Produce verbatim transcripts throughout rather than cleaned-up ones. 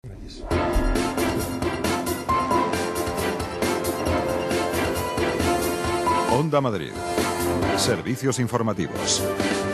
Onda Madrid. Servicios informativos.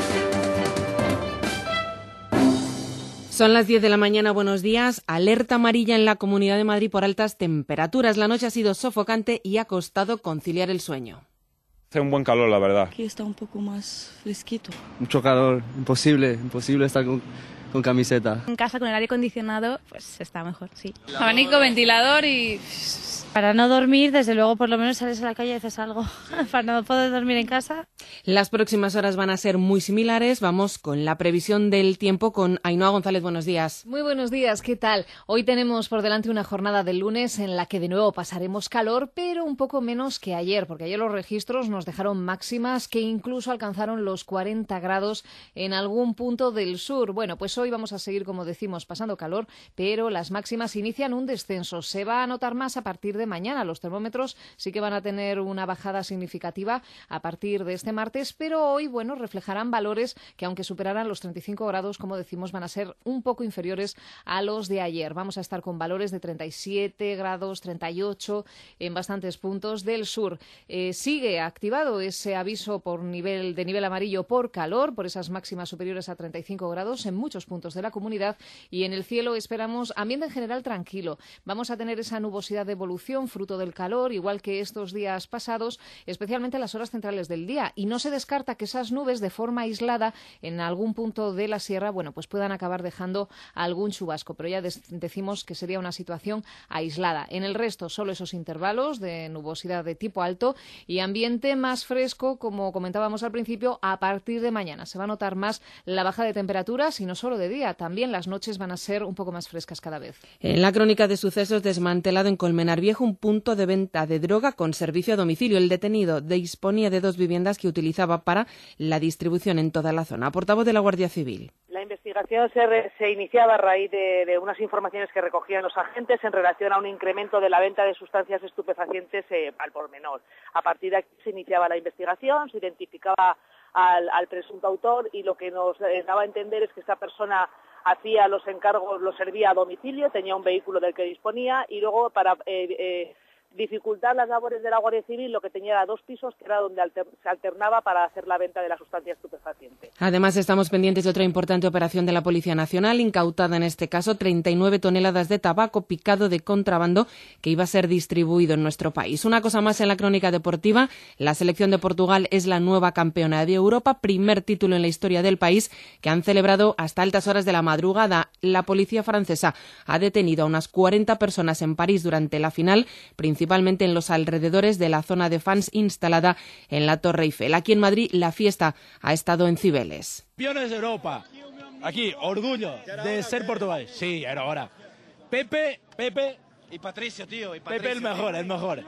Son las diez de la mañana, buenos días. Alerta amarilla en la Comunidad de Madrid por altas temperaturas. La noche ha sido sofocante y ha costado conciliar el sueño. Hace un buen calor, la verdad. Aquí está un poco más fresquito. Mucho calor, imposible, imposible estar con, con camiseta. En casa con el aire acondicionado, pues está mejor, sí. Abanico, ventilador y... Para no dormir, desde luego, por lo menos sales a la calle y haces algo. Para no poder dormir en casa. Las próximas horas van a ser muy similares. Vamos con la previsión del tiempo con Ainhoa González. Buenos días. Muy buenos días, ¿qué tal? Hoy tenemos por delante una jornada del lunes en la que de nuevo pasaremos calor, pero un poco menos que ayer, porque ayer los registros nos dejaron máximas que incluso alcanzaron los cuarenta grados en algún punto del sur. Bueno, pues hoy vamos a seguir, como decimos, pasando calor, pero las máximas inician un descenso. Se va a notar más a partir de mañana. Los termómetros sí que van a tener una bajada significativa a partir de este martes, pero hoy, bueno, reflejarán valores que, aunque superarán los treinta y cinco grados, como decimos, van a ser un poco inferiores a los de ayer. Vamos a estar con valores de treinta y siete grados, treinta y ocho en bastantes puntos del sur. Eh, sigue activado ese aviso por nivel de nivel amarillo por calor, por esas máximas superiores a treinta y cinco grados en muchos puntos de la comunidad, y en el cielo esperamos ambiente en general tranquilo. Vamos a tener esa nubosidad de evolución fruto del calor, igual que estos días pasados, especialmente en las horas centrales del día, y no se descarta que esas nubes de forma aislada en algún punto de la sierra, bueno, pues puedan acabar dejando algún chubasco, pero ya decimos que sería una situación aislada. En el resto, solo esos intervalos de nubosidad de tipo alto y ambiente más fresco, como comentábamos al principio, a partir de mañana. Se va a notar más la baja de temperaturas y no solo de día, también las noches van a ser un poco más frescas cada vez. En la crónica de sucesos, desmantelado en Colmenar Viejo un punto de venta de droga con servicio a domicilio. El detenido disponía de dos viviendas que utilizaba para la distribución en toda la zona. Portavoz de la Guardia Civil. La investigación se, re, se iniciaba a raíz de, de unas informaciones que recogían los agentes en relación a un incremento de la venta de sustancias estupefacientes eh, al por menor. A partir de aquí se iniciaba la investigación, se identificaba al, al presunto autor, y lo que nos eh, daba a entender es que esta persona hacía los encargos, los servía a domicilio, tenía un vehículo del que disponía, y luego para eh, eh, dificultar las labores de la Guardia Civil lo que tenía era dos pisos, que era donde alter, se alternaba para hacer la venta de la sustancia estupefaciente. Además, estamos pendientes de otra importante operación de la Policía Nacional, incautada en este caso treinta y nueve toneladas de tabaco picado de contrabando que iba a ser distribuido en nuestro país. Una cosa más en la crónica deportiva: la selección de Portugal es la nueva campeona de Europa, primer título en la historia del país que han celebrado hasta altas horas de la madrugada. La policía francesa ha detenido a unas cuarenta personas en París durante la final, principalmente en los alrededores de la zona de fans instalada en la Torre Eiffel. Aquí en Madrid la fiesta ha estado en Cibeles. Campeones de Europa. Aquí, orgullo de ser Portugal. Sí, era ahora. Pepe, Pepe y Patricio, tío. Y Patricio, Pepe el mejor, el mejor.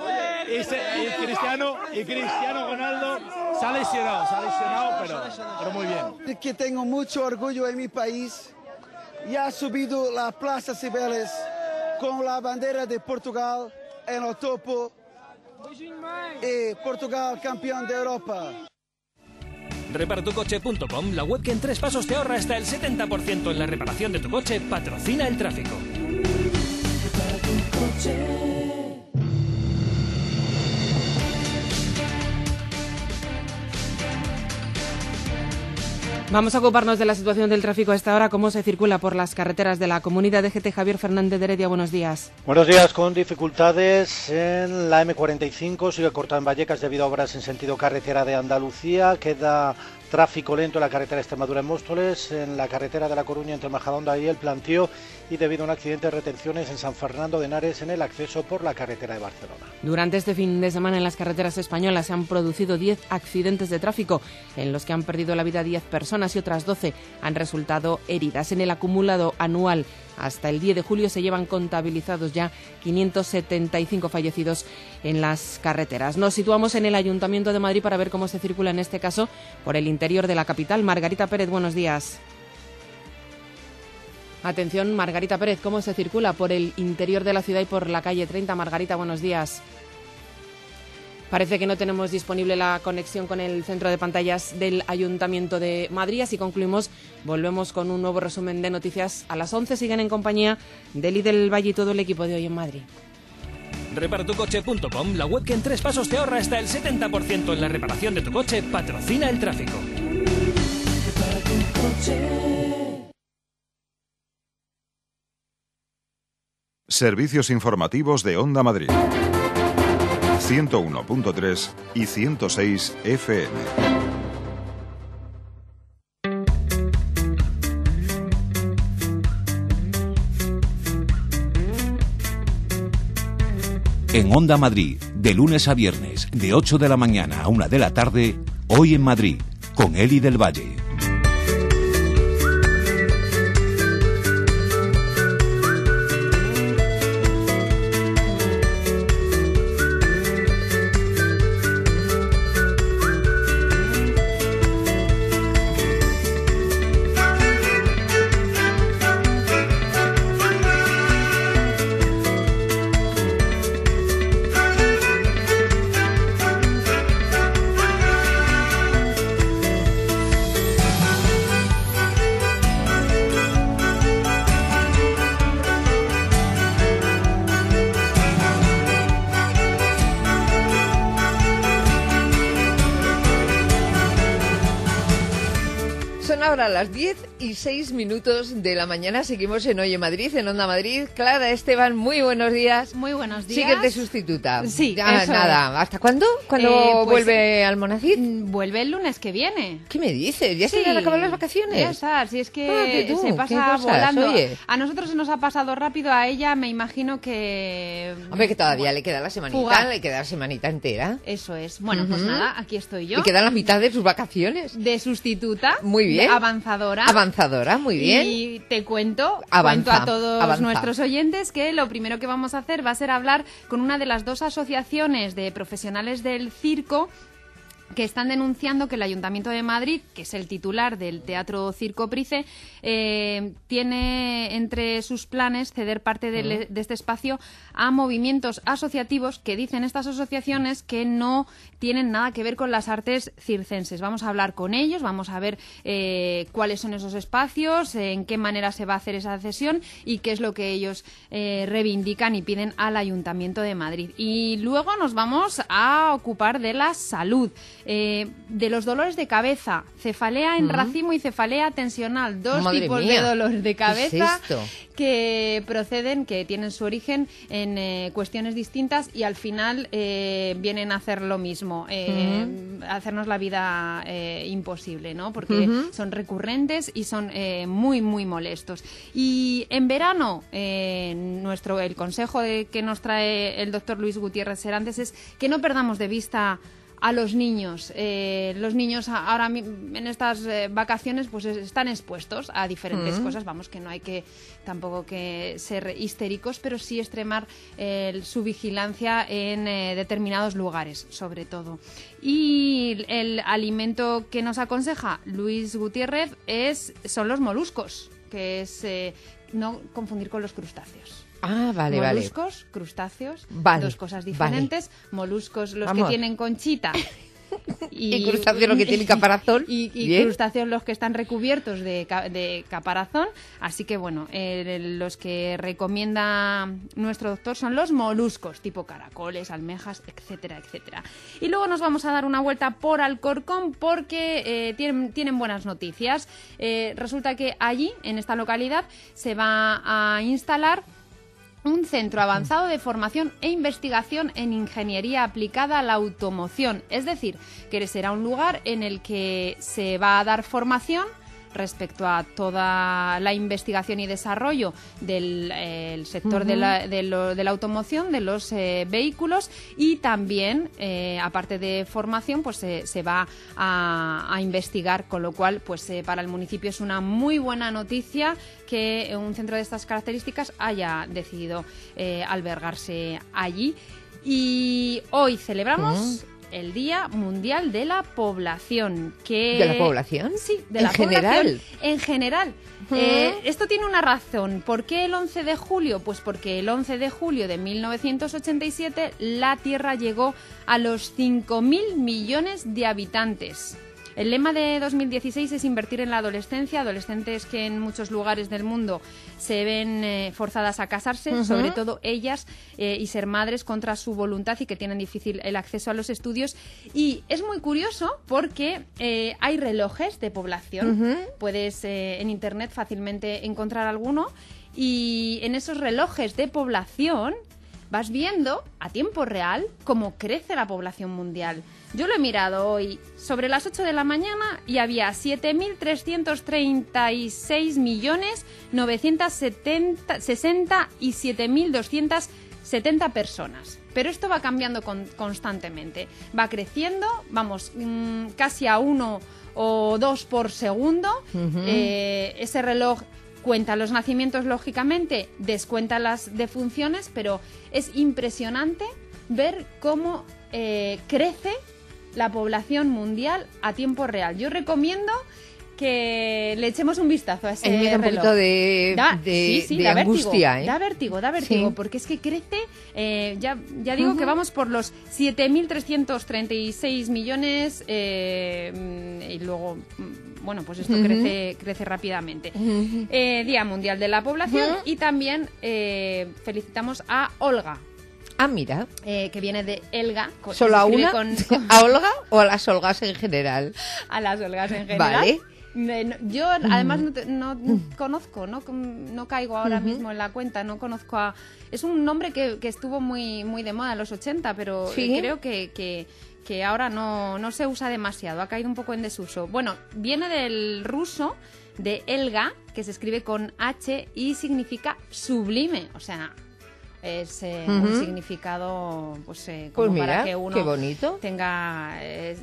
Y, se, y Cristiano y Cristiano Ronaldo se ha lesionado, se ha lesionado, pero, pero muy bien. Es que tengo mucho orgullo en mi país. Ya ha subido la Plaza Cibeles con la bandera de Portugal en el topo, y Portugal campeón de Europa. repara tu coche punto com, la web que en tres pasos te ahorra hasta el setenta por ciento en la reparación de tu coche, patrocina el tráfico. Repara tu coche. Vamos a ocuparnos de la situación del tráfico a esta hora. ¿Cómo se circula por las carreteras de la comunidad de G T? Javier Fernández de Heredia, buenos días. Buenos días, con dificultades en la eme cuarenta y cinco, sigue cortada en Vallecas debido a obras en sentido carretera de Andalucía, queda tráfico lento en la carretera Extremadura en Móstoles, en la carretera de La Coruña entre Majadahonda y El Plantío, y debido a un accidente de retenciones en San Fernando de Henares en el acceso por la carretera de Barcelona. Durante este fin de semana en las carreteras españolas se han producido diez accidentes de tráfico, en los que han perdido la vida diez personas y otras doce han resultado heridas. En el acumulado anual hasta el diez de julio se llevan contabilizados ya quinientos setenta y cinco fallecidos en las carreteras. Nos situamos en el Ayuntamiento de Madrid para ver cómo se circula en este caso por el interior de la capital. Margarita Pérez, buenos días. Atención, Margarita Pérez, ¿cómo se circula por el interior de la ciudad y por la calle treinta? Margarita, buenos días. Parece que no tenemos disponible la conexión con el centro de pantallas del Ayuntamiento de Madrid, así concluimos. Volvemos con un nuevo resumen de noticias a las once. Siguen en compañía de Eli del Valle y todo el equipo de Hoy en Madrid. repara tu coche punto com, la web que en tres pasos te ahorra hasta el setenta por ciento en la reparación de tu coche, patrocina el tráfico. Repara tu coche. Servicios informativos de Onda Madrid. ciento uno punto tres y ciento seis F M. En Onda Madrid, de lunes a viernes, de ocho de la mañana a una de la tarde, Hoy en Madrid, con Eli del Valle. Ahora a las diez y seis minutos de la mañana seguimos en Hoy en Madrid, en Onda Madrid. Clara Esteban, muy buenos días. Muy buenos días. Sigues de sustituta. Sí, ah, eso nada. es. ¿Hasta cuándo? ¿Cuándo Eh, pues, vuelve Almonacid? Vuelve el lunes que viene. ¿Qué me dices? ¿Ya Sí, se han acabado las vacaciones? Ya está, si es que Ah, ¿qué tú? se ¿Qué pasa cosas? volando. Oye. A nosotros se nos ha pasado rápido, a ella me imagino que... Hombre, que todavía le queda la semanita, Fugaz. le queda la semanita entera. Eso es. Bueno, pues Ujú. nada, aquí estoy yo. Le quedan la mitad de sus vacaciones. De sustituta. Muy bien. de avanzadora. Avanzadora, muy bien. Y te cuento, Avanza, cuento a todos avanza. nuestros oyentes que lo primero que vamos a hacer va a ser hablar con una de las dos asociaciones de profesionales del circo que están denunciando que el Ayuntamiento de Madrid, que es el titular del Teatro Circo Price, eh, tiene entre sus planes ceder parte de, de este espacio a movimientos asociativos que dicen estas asociaciones que no tienen nada que ver con las artes circenses. Vamos a hablar con ellos, vamos a ver eh, cuáles son esos espacios, eh, en qué manera se va a hacer esa cesión y qué es lo que ellos eh, reivindican y piden al Ayuntamiento de Madrid. Y luego nos vamos a ocupar de la salud. Eh, de los dolores de cabeza, cefalea en Mm. racimo y cefalea tensional, dos Madre tipos mía. de dolores de cabeza ¿Qué es esto? que proceden, que tienen su origen en eh, cuestiones distintas y al final eh, vienen a hacer lo mismo, eh, Ujú. hacernos la vida eh, imposible, ¿no? Porque Ujú. son recurrentes y son eh, muy, muy molestos. Y en verano, eh, nuestro el consejo de, que nos trae el doctor Luis Gutiérrez Serantes es que no perdamos de vista a los niños. Eh, los niños ahora mi- en estas eh, vacaciones pues es- están expuestos a diferentes Mm. cosas. Vamos, que no hay que tampoco que ser histéricos, pero sí extremar eh, su vigilancia en eh, determinados lugares, sobre todo. Y el alimento que nos aconseja Luis Gutiérrez es son los moluscos, que es eh, no confundir con los crustáceos. Ah, vale, vale. Moluscos, crustáceos, Vale, dos cosas vale. diferentes. Moluscos los Vamos. que tienen conchita. Y crustáceos los que tienen caparazón. Y, y Bien. crustáceos los que están recubiertos de, ca- de caparazón. Así que bueno, eh, los que recomienda nuestro doctor son los moluscos, tipo caracoles, almejas, etcétera, etcétera. Y luego nos vamos a dar una vuelta por Alcorcón porque eh, tienen, tienen buenas noticias. Eh, resulta que allí, en esta localidad, se va a instalar un centro avanzado de formación e investigación en ingeniería aplicada a la automoción. Es decir, que será un lugar en el que se va a dar formación respecto a toda la investigación y desarrollo del eh, el sector Ujú. de, la, de, lo- de la automoción, de los eh, vehículos y también, eh, aparte de formación, pues se se va a, a investigar, con lo cual pues eh, para el municipio es una muy buena noticia que un centro de estas características haya decidido eh, albergarse allí. Y hoy celebramos Mm. el Día Mundial de la Población. Que... ¿De la población? Sí, de ¿En la población. general? En general. Eh, esto tiene una razón. ¿Por qué el once de julio? Pues porque el once de julio de mil novecientos ochenta y siete la Tierra llegó a los cinco mil millones de habitantes. El lema de dos mil dieciséis es invertir en la adolescencia, adolescentes que en muchos lugares del mundo se ven eh, forzadas a casarse, uh-huh. sobre todo ellas, eh, y ser madres contra su voluntad y que tienen difícil el acceso a los estudios. Y es muy curioso porque eh, hay relojes de población, uh-huh. puedes eh, en internet fácilmente encontrar alguno, y en esos relojes de población vas viendo a tiempo real cómo crece la población mundial. Yo lo he mirado hoy sobre las ocho de la mañana y había siete mil trescientos treinta y seis millones novecientos sesenta y siete mil doscientos setenta personas. Pero esto va cambiando con, constantemente. Va creciendo, vamos, mmm, casi a uno o dos por segundo. Uh-huh. Eh, ese reloj cuenta los nacimientos, lógicamente, descuenta las defunciones, pero es impresionante ver cómo eh, crece la población mundial a tiempo real. Yo recomiendo que le echemos un vistazo a ese reloj. Un poquito de, da, de, sí, sí, de da angustia, vértigo, ¿eh? Da vértigo, da vértigo, sí. Porque es que crece, eh, ya, ya digo uh-huh. que vamos por los siete mil trescientos treinta y seis millones eh, y luego, bueno, pues esto uh-huh. crece, crece rápidamente. Uh-huh. Eh, Día Mundial de la Población uh-huh. y también eh, felicitamos a Olga. Ah, mira. Eh, que viene de Elga. Con, ¿Solo a una? Con... ¿A Olga o a las Olgas en general? A las Olgas en general. Vale. Yo además no, te, no conozco, no, no caigo ahora uh-huh. mismo en la cuenta, no conozco a... Es un nombre que, que estuvo muy, muy de moda en los ochenta, pero ¿sí? creo que, que, que ahora no, no se usa demasiado, ha caído un poco en desuso. Bueno, viene del ruso, de Elga, que se escribe con H y significa sublime, o sea... Es eh, uh-huh. un significado, pues, eh, como pues mira, para que uno qué bonito. tenga, eh,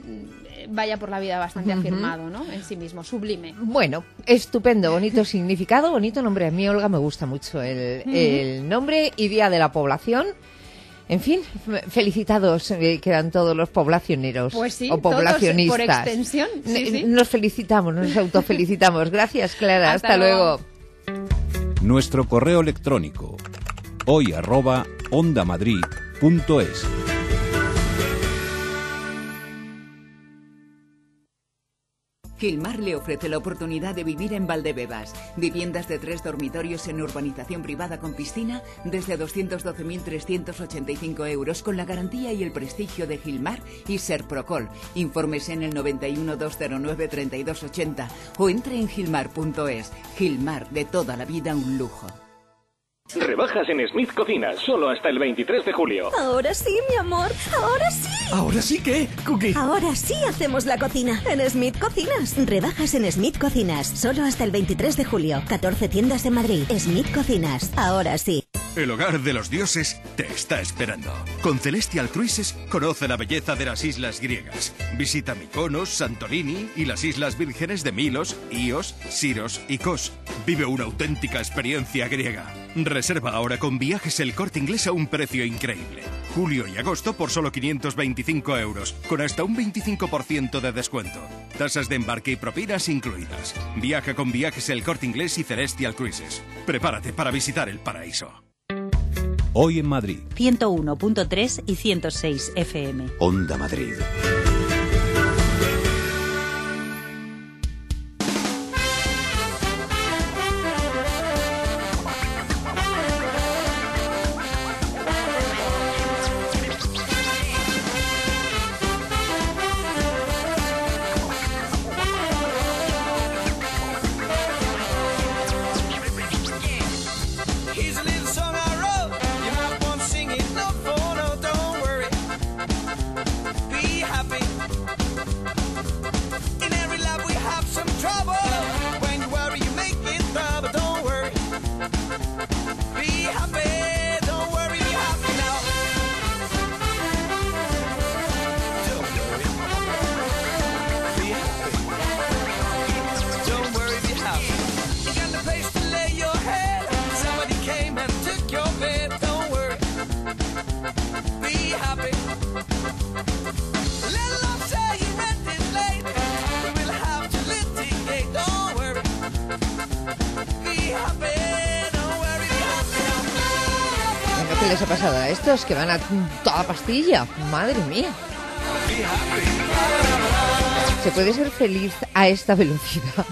vaya por la vida bastante uh-huh. afirmado, ¿no? En sí mismo, sublime. Bueno, estupendo, bonito significado, bonito nombre. A mí, Olga, me gusta mucho el, uh-huh. el nombre y Día de la Población. En fin, felicitados eh, quedan todos los poblacioneros pues sí, o poblacionistas. Todos por extensión. Sí, sí. Nos felicitamos, nos autofelicitamos. Gracias, Clara. Hasta, Hasta luego. luego. Nuestro correo electrónico hoy arroba ondamadrid punto es. Gilmar le ofrece la oportunidad de vivir en Valdebebas. Viviendas de tres dormitorios en urbanización privada con piscina desde doscientos doce mil trescientos ochenta y cinco euros con la garantía y el prestigio de Gilmar y Serprocol. Infórmese en el noventa y uno, doscientos nueve, treinta y dos ochenta o entre en gilmar punto es. Gilmar, de toda la vida un lujo. Rebajas en Smith Cocinas, solo hasta el veintitrés de julio. Ahora sí, mi amor, ahora sí. ¿Ahora sí qué, Cookie? Ahora sí hacemos la cocina en Smith Cocinas. Rebajas en Smith Cocinas, solo hasta el veintitrés de julio. catorce tiendas en Madrid. Smith Cocinas, ahora sí. El hogar de los dioses te está esperando. Con Celestial Cruises conoce la belleza de las islas griegas. Visita Mykonos, Santorini y las islas vírgenes de Milos, Ios, Siros y Kos. Vive una auténtica experiencia griega. Reserva ahora con Viajes El Corte Inglés a un precio increíble. Julio y agosto por solo quinientos veinticinco euros, con hasta un veinticinco por ciento de descuento. Tasas de embarque y propinas incluidas. Viaja con Viajes El Corte Inglés y Celestial Cruises. Prepárate para visitar el paraíso. Hoy en Madrid. ciento uno punto tres y ciento seis F M. Onda Madrid. Happy. ¿Qué les ha pasado a estos que van a toda pastilla? Madre mía. ¿Se puede ser feliz a esta velocidad?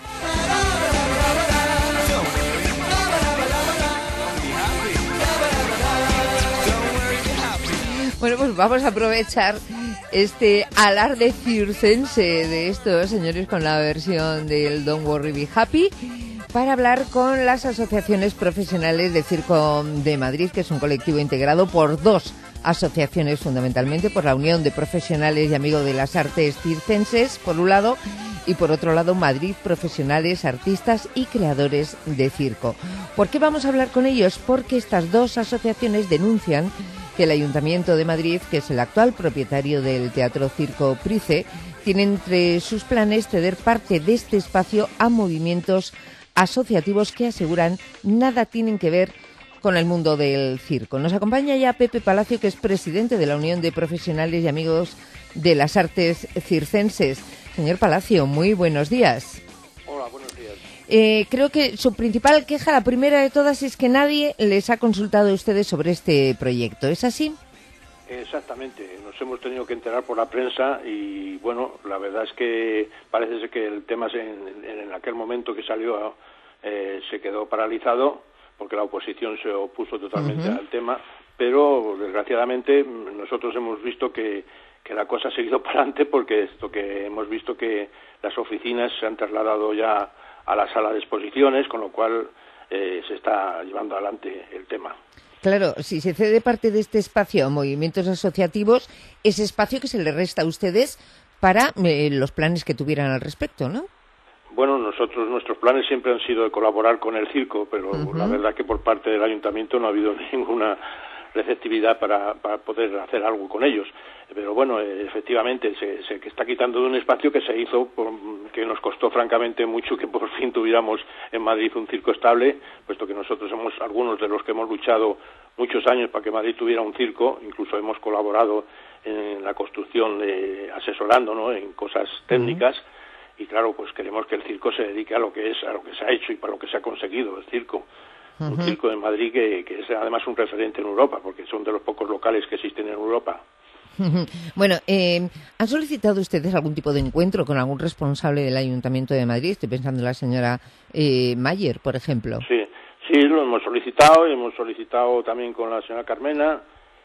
Bueno, pues vamos a aprovechar este alarde circense de estos señores con la versión del Don't Worry Be Happy para hablar con las asociaciones profesionales de Circo de Madrid, que es un colectivo integrado por dos asociaciones fundamentalmente, por la Unión de Profesionales y Amigos de las Artes Circenses, por un lado, y por otro lado Madrid Profesionales, Artistas y Creadores de Circo. ¿Por qué vamos a hablar con ellos? Porque estas dos asociaciones denuncian que el Ayuntamiento de Madrid, que es el actual propietario del Teatro Circo Price, tiene entre sus planes ceder parte de este espacio a movimientos asociativos que aseguran nada tienen que ver con el mundo del circo. Nos acompaña ya Pepe Palacio, que es presidente de la Unión de Profesionales y Amigos de las Artes Circenses. Señor Palacio, muy buenos días. Hola, buenos días. Eh, creo que su principal queja, la primera de todas, es que nadie les ha consultado a ustedes sobre este proyecto. ¿Es así? Exactamente. Nos hemos tenido que enterar por la prensa y, bueno, la verdad es que parece ser que el tema en, en aquel momento que salió eh, se quedó paralizado porque la oposición se opuso totalmente uh-huh. al tema, pero desgraciadamente nosotros hemos visto que, que la cosa ha seguido para adelante porque esto que hemos visto que las oficinas se han trasladado ya a la sala de exposiciones, con lo cual eh, se está llevando adelante el tema. Claro, si se cede parte de este espacio a movimientos asociativos, ese espacio que se le resta a ustedes para eh, los planes que tuvieran al respecto, ¿no? Bueno, nosotros, nuestros planes siempre han sido de colaborar con el circo, pero uh-huh. la verdad que por parte del ayuntamiento no ha habido ninguna receptividad para, para poder hacer algo con ellos. Pero bueno, efectivamente, se, se está quitando de un espacio que se hizo, por, que nos costó francamente mucho que por fin tuviéramos en Madrid un circo estable, puesto que nosotros somos algunos de los que hemos luchado muchos años para que Madrid tuviera un circo, incluso hemos colaborado en la construcción, de, asesorando, ¿no?, en cosas técnicas. Uh-huh. Y claro, pues queremos que el circo se dedique a lo que es, a lo que se ha hecho y para lo que se ha conseguido el circo. Uh-huh. Un circo de Madrid que, que es además un referente en Europa, porque son de los pocos locales que existen en Europa. Uh-huh. Bueno, eh, ¿han solicitado ustedes algún tipo de encuentro con algún responsable del Ayuntamiento de Madrid? Estoy pensando en la señora eh, Mayer, por ejemplo. Sí, sí, lo hemos solicitado, y hemos solicitado también con la señora Carmena.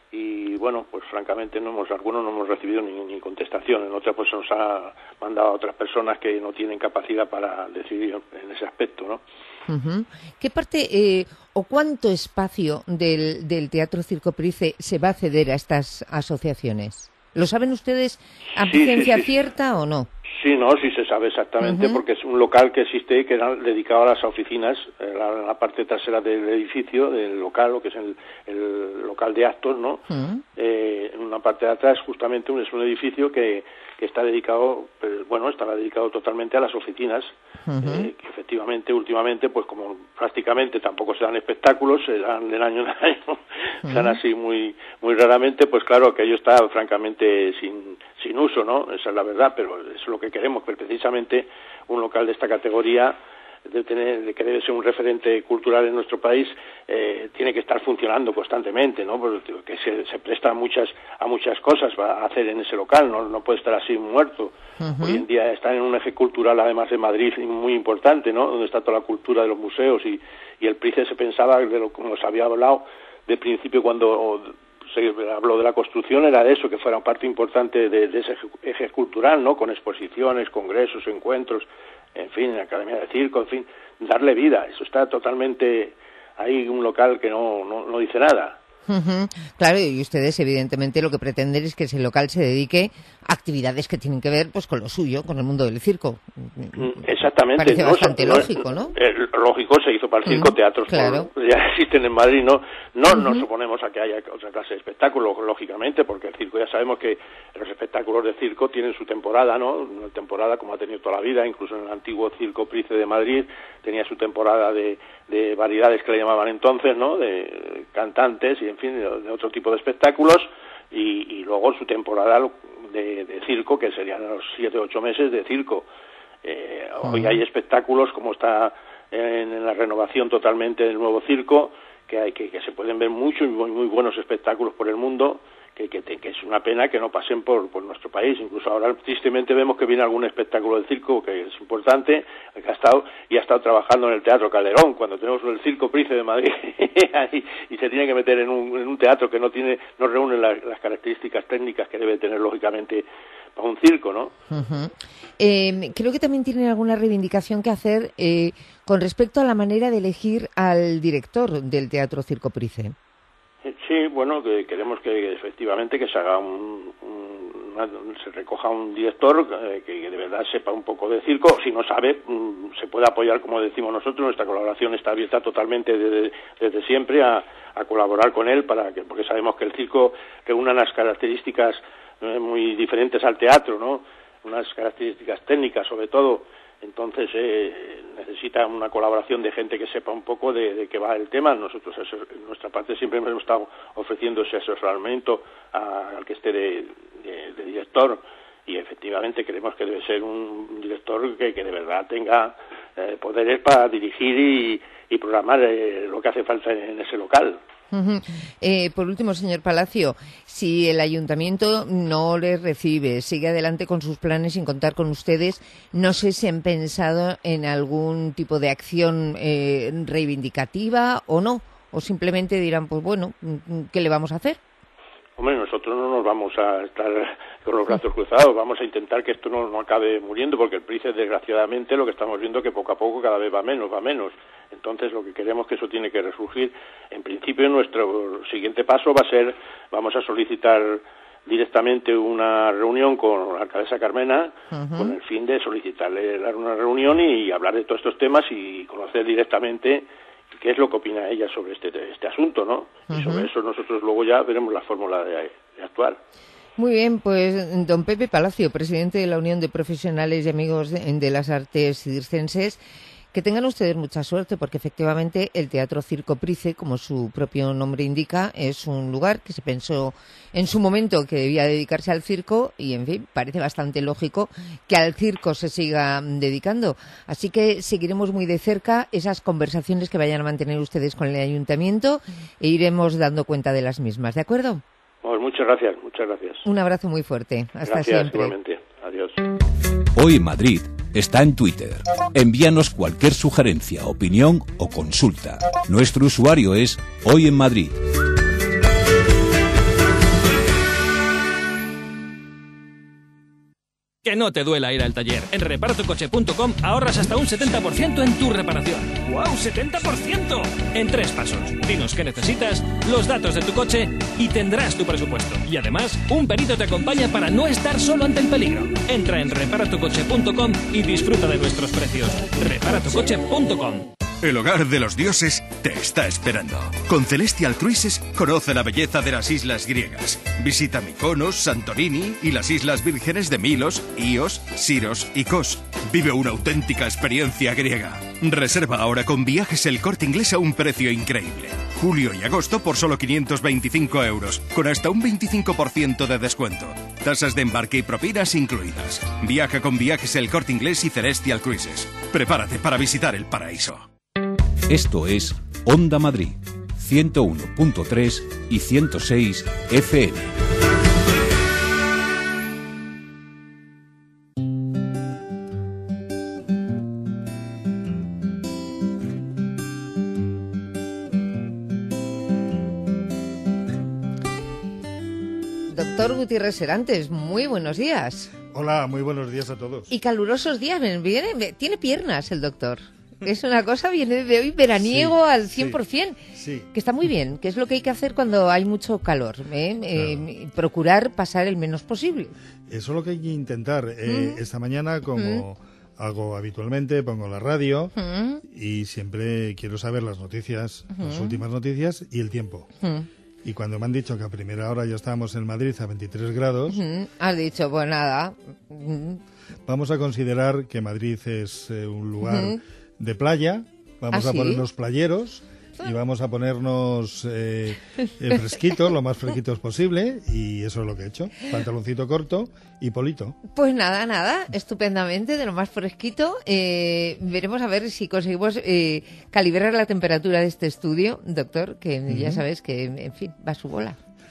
Y bueno, pues francamente no hemos, algunos no hemos recibido ni, ni contestación, en otras pues nos ha mandado a otras personas que no tienen capacidad para decidir en ese aspecto, ¿no? Uh-huh. ¿Qué parte eh, o cuánto espacio del, del Teatro Circo Price se va a ceder a estas asociaciones? ¿Lo saben ustedes a sí, ciencia sí, sí. cierta o no? Sí, no, sí se sabe exactamente, uh-huh. porque es un local que existe, que era dedicado a las oficinas, en la, la parte trasera del edificio, del local, lo que es el, el local de actos, ¿no? Uh-huh. Eh, en una parte de atrás, justamente, es un edificio que, que está dedicado, pues, bueno, estará dedicado totalmente a las oficinas, uh-huh. eh, que efectivamente, últimamente, pues como prácticamente tampoco se dan espectáculos, se dan de año en año, uh-huh. se dan así muy muy raramente, pues claro, aquello está francamente sin, sin uso, ¿no? Esa es la verdad, pero es lo que queremos, que precisamente un local de esta categoría, de tener, de que debe ser un referente cultural en nuestro país, eh, tiene que estar funcionando constantemente, ¿no? Porque se, se presta a muchas a muchas cosas a hacer en ese local, no, no puede estar así muerto. Uh-huh. Hoy en día está en un eje cultural, además de Madrid, muy importante, ¿no? Donde está toda la cultura de los museos y, y el Price se pensaba, de lo como nos había hablado de principio cuando se habló de la construcción, era de eso, que fuera parte importante de, de ese eje cultural, ¿no? Con exposiciones, congresos, encuentros, en fin, academia de circo, en fin, darle vida. Eso está totalmente ahí, un local que no, no, no dice nada. Uh-huh. Claro, y ustedes evidentemente lo que pretenden es que ese local se dedique a actividades que tienen que ver pues con lo suyo, con el mundo del circo. Exactamente. Parece no, bastante no, lógico, ¿no? Eh, lógico, se hizo para el circo, uh-huh. teatros claro. por, ya existen en Madrid, no no Uh-huh. nos suponemos a que haya otra clase de espectáculos, lógicamente, porque el circo ya sabemos que los espectáculos de circo tienen su temporada, ¿no? Una temporada como ha tenido toda la vida, incluso en el antiguo Circo Price de Madrid tenía su temporada de, de variedades que le llamaban entonces, ¿no? De cantantes y en fin, de, de otro tipo de espectáculos, y, y luego su temporada de, de circo, que serían los siete o ocho meses de circo. Eh, uh-huh. Hoy hay espectáculos como está en, en la renovación totalmente del nuevo circo, que hay que, que se pueden ver muchos muy, muy buenos espectáculos por el mundo, que, que, que es una pena que no pasen por, por nuestro país. Incluso ahora tristemente vemos que viene algún espectáculo del circo que es importante, que ha estado y ha estado trabajando en el Teatro Calderón, cuando tenemos el Circo Price de Madrid y, y se tiene que meter en un, en un teatro que no tiene, no reúne las, las características técnicas que debe tener lógicamente para un circo, ¿no? Uh-huh. Eh, creo que también tienen alguna reivindicación que hacer eh, con respecto a la manera de elegir al director del Teatro Circo Price. Sí, bueno, que queremos que efectivamente que se haga un, un una, se recoja un director eh, que, que de verdad sepa un poco de circo. Si no sabe, mm, se puede apoyar, como decimos nosotros. Nuestra colaboración está abierta totalmente desde, desde siempre a, a colaborar con él, para que, porque sabemos que el circo reúne unas características eh, muy diferentes al teatro, ¿no? Unas características técnicas, sobre todo. Entonces eh, necesita una colaboración de gente que sepa un poco de, de qué va el tema. Nosotros, en nuestra parte, siempre hemos estado ofreciendo ese asesoramiento al que esté de, de, de director, y efectivamente creemos que debe ser un director que, que de verdad tenga eh, poderes para dirigir y, y programar eh, lo que hace falta en, en ese local. Uh-huh. Eh, por último, señor Palacio, si el ayuntamiento no les recibe, sigue adelante con sus planes sin contar con ustedes, no sé si han pensado en algún tipo de acción eh, reivindicativa o no, o simplemente dirán, pues bueno, ¿qué le vamos a hacer? Hombre, nosotros no nos vamos a estar con los brazos cruzados, vamos a intentar que esto no, no acabe muriendo, porque el Price, desgraciadamente, lo que estamos viendo que poco a poco cada vez va menos, va menos. Entonces, lo que queremos es que eso tiene que resurgir. En principio, nuestro siguiente paso va a ser, vamos a solicitar directamente una reunión con la alcaldesa Carmena, uh-huh, con el fin de solicitarle dar una reunión y hablar de todos estos temas y conocer directamente qué es lo que opina ella sobre este este asunto, ¿no? Uh-huh. Y sobre eso nosotros luego ya veremos la fórmula de, de actuar. Muy bien, pues don Pepe Palacio, presidente de la Unión de Profesionales y Amigos de, de las Artes Circenses, que tengan ustedes mucha suerte, porque efectivamente el Teatro Circo Price, como su propio nombre indica, es un lugar que se pensó en su momento que debía dedicarse al circo y, en fin, parece bastante lógico que al circo se siga dedicando. Así que seguiremos muy de cerca esas conversaciones que vayan a mantener ustedes con el ayuntamiento e iremos dando cuenta de las mismas, ¿de acuerdo? Pues muchas gracias, muchas gracias. Un abrazo muy fuerte. Hasta gracias, siempre. Igualmente. Adiós. Hoy en Madrid está en Twitter. Envíanos cualquier sugerencia, opinión o consulta. Nuestro usuario es Hoy en Madrid. Que no te duela ir al taller. En reparatocoche punto com ahorras hasta un setenta por ciento en tu reparación. ¡Guau! ¡setenta por ciento! En tres pasos. Dinos qué necesitas, los datos de tu coche y tendrás tu presupuesto. Y además, un perito te acompaña para no estar solo ante el peligro. Entra en reparatocoche punto com y disfruta de nuestros precios. reparatocoche punto com. El hogar de los dioses te está esperando. Con Celestial Cruises conoce la belleza de las islas griegas. Visita Mykonos, Santorini y las Islas Vírgenes de Milos, Ios, Siros y Kos. Vive una auténtica experiencia griega. Reserva ahora con Viajes El Corte Inglés a un precio increíble. Julio y agosto por solo quinientos veinticinco euros, con hasta un veinticinco por ciento de descuento. Tasas de embarque y propinas incluidas. Viaja con Viajes El Corte Inglés y Celestial Cruises. Prepárate para visitar el paraíso. Esto es Onda Madrid, ciento uno punto tres y ciento seis F M. Doctor Gutiérrez Serantes, muy buenos días. Hola, muy buenos días a todos. Y calurosos días, viene, tiene piernas el doctor. Es una cosa, viene de hoy veraniego sí, al cien por ciento, sí, sí. Que está muy bien, que es lo que hay que hacer cuando hay mucho calor, ¿eh? Claro. Eh, procurar pasar el menos posible. Eso es lo que hay que intentar. Eh, mm. Esta mañana, como mm. hago habitualmente, pongo la radio mm. y siempre quiero saber las noticias, mm. las últimas noticias y el tiempo. Mm. Y cuando me han dicho que a primera hora ya estábamos en Madrid a veintitrés grados... Mm. Has dicho, pues nada. Mm. Vamos a considerar que Madrid es eh, un lugar... Mm. de playa, vamos ¿Ah, a sí? ponernos playeros y vamos a ponernos eh, eh, fresquitos, lo más fresquitos posible, y eso es lo que he hecho. Pantaloncito corto y polito. Pues nada, nada, estupendamente, de lo más fresquito. Eh, veremos a ver si conseguimos eh, calibrar la temperatura de este estudio, doctor, que uh-huh. ya sabes que, en fin, va a su bola.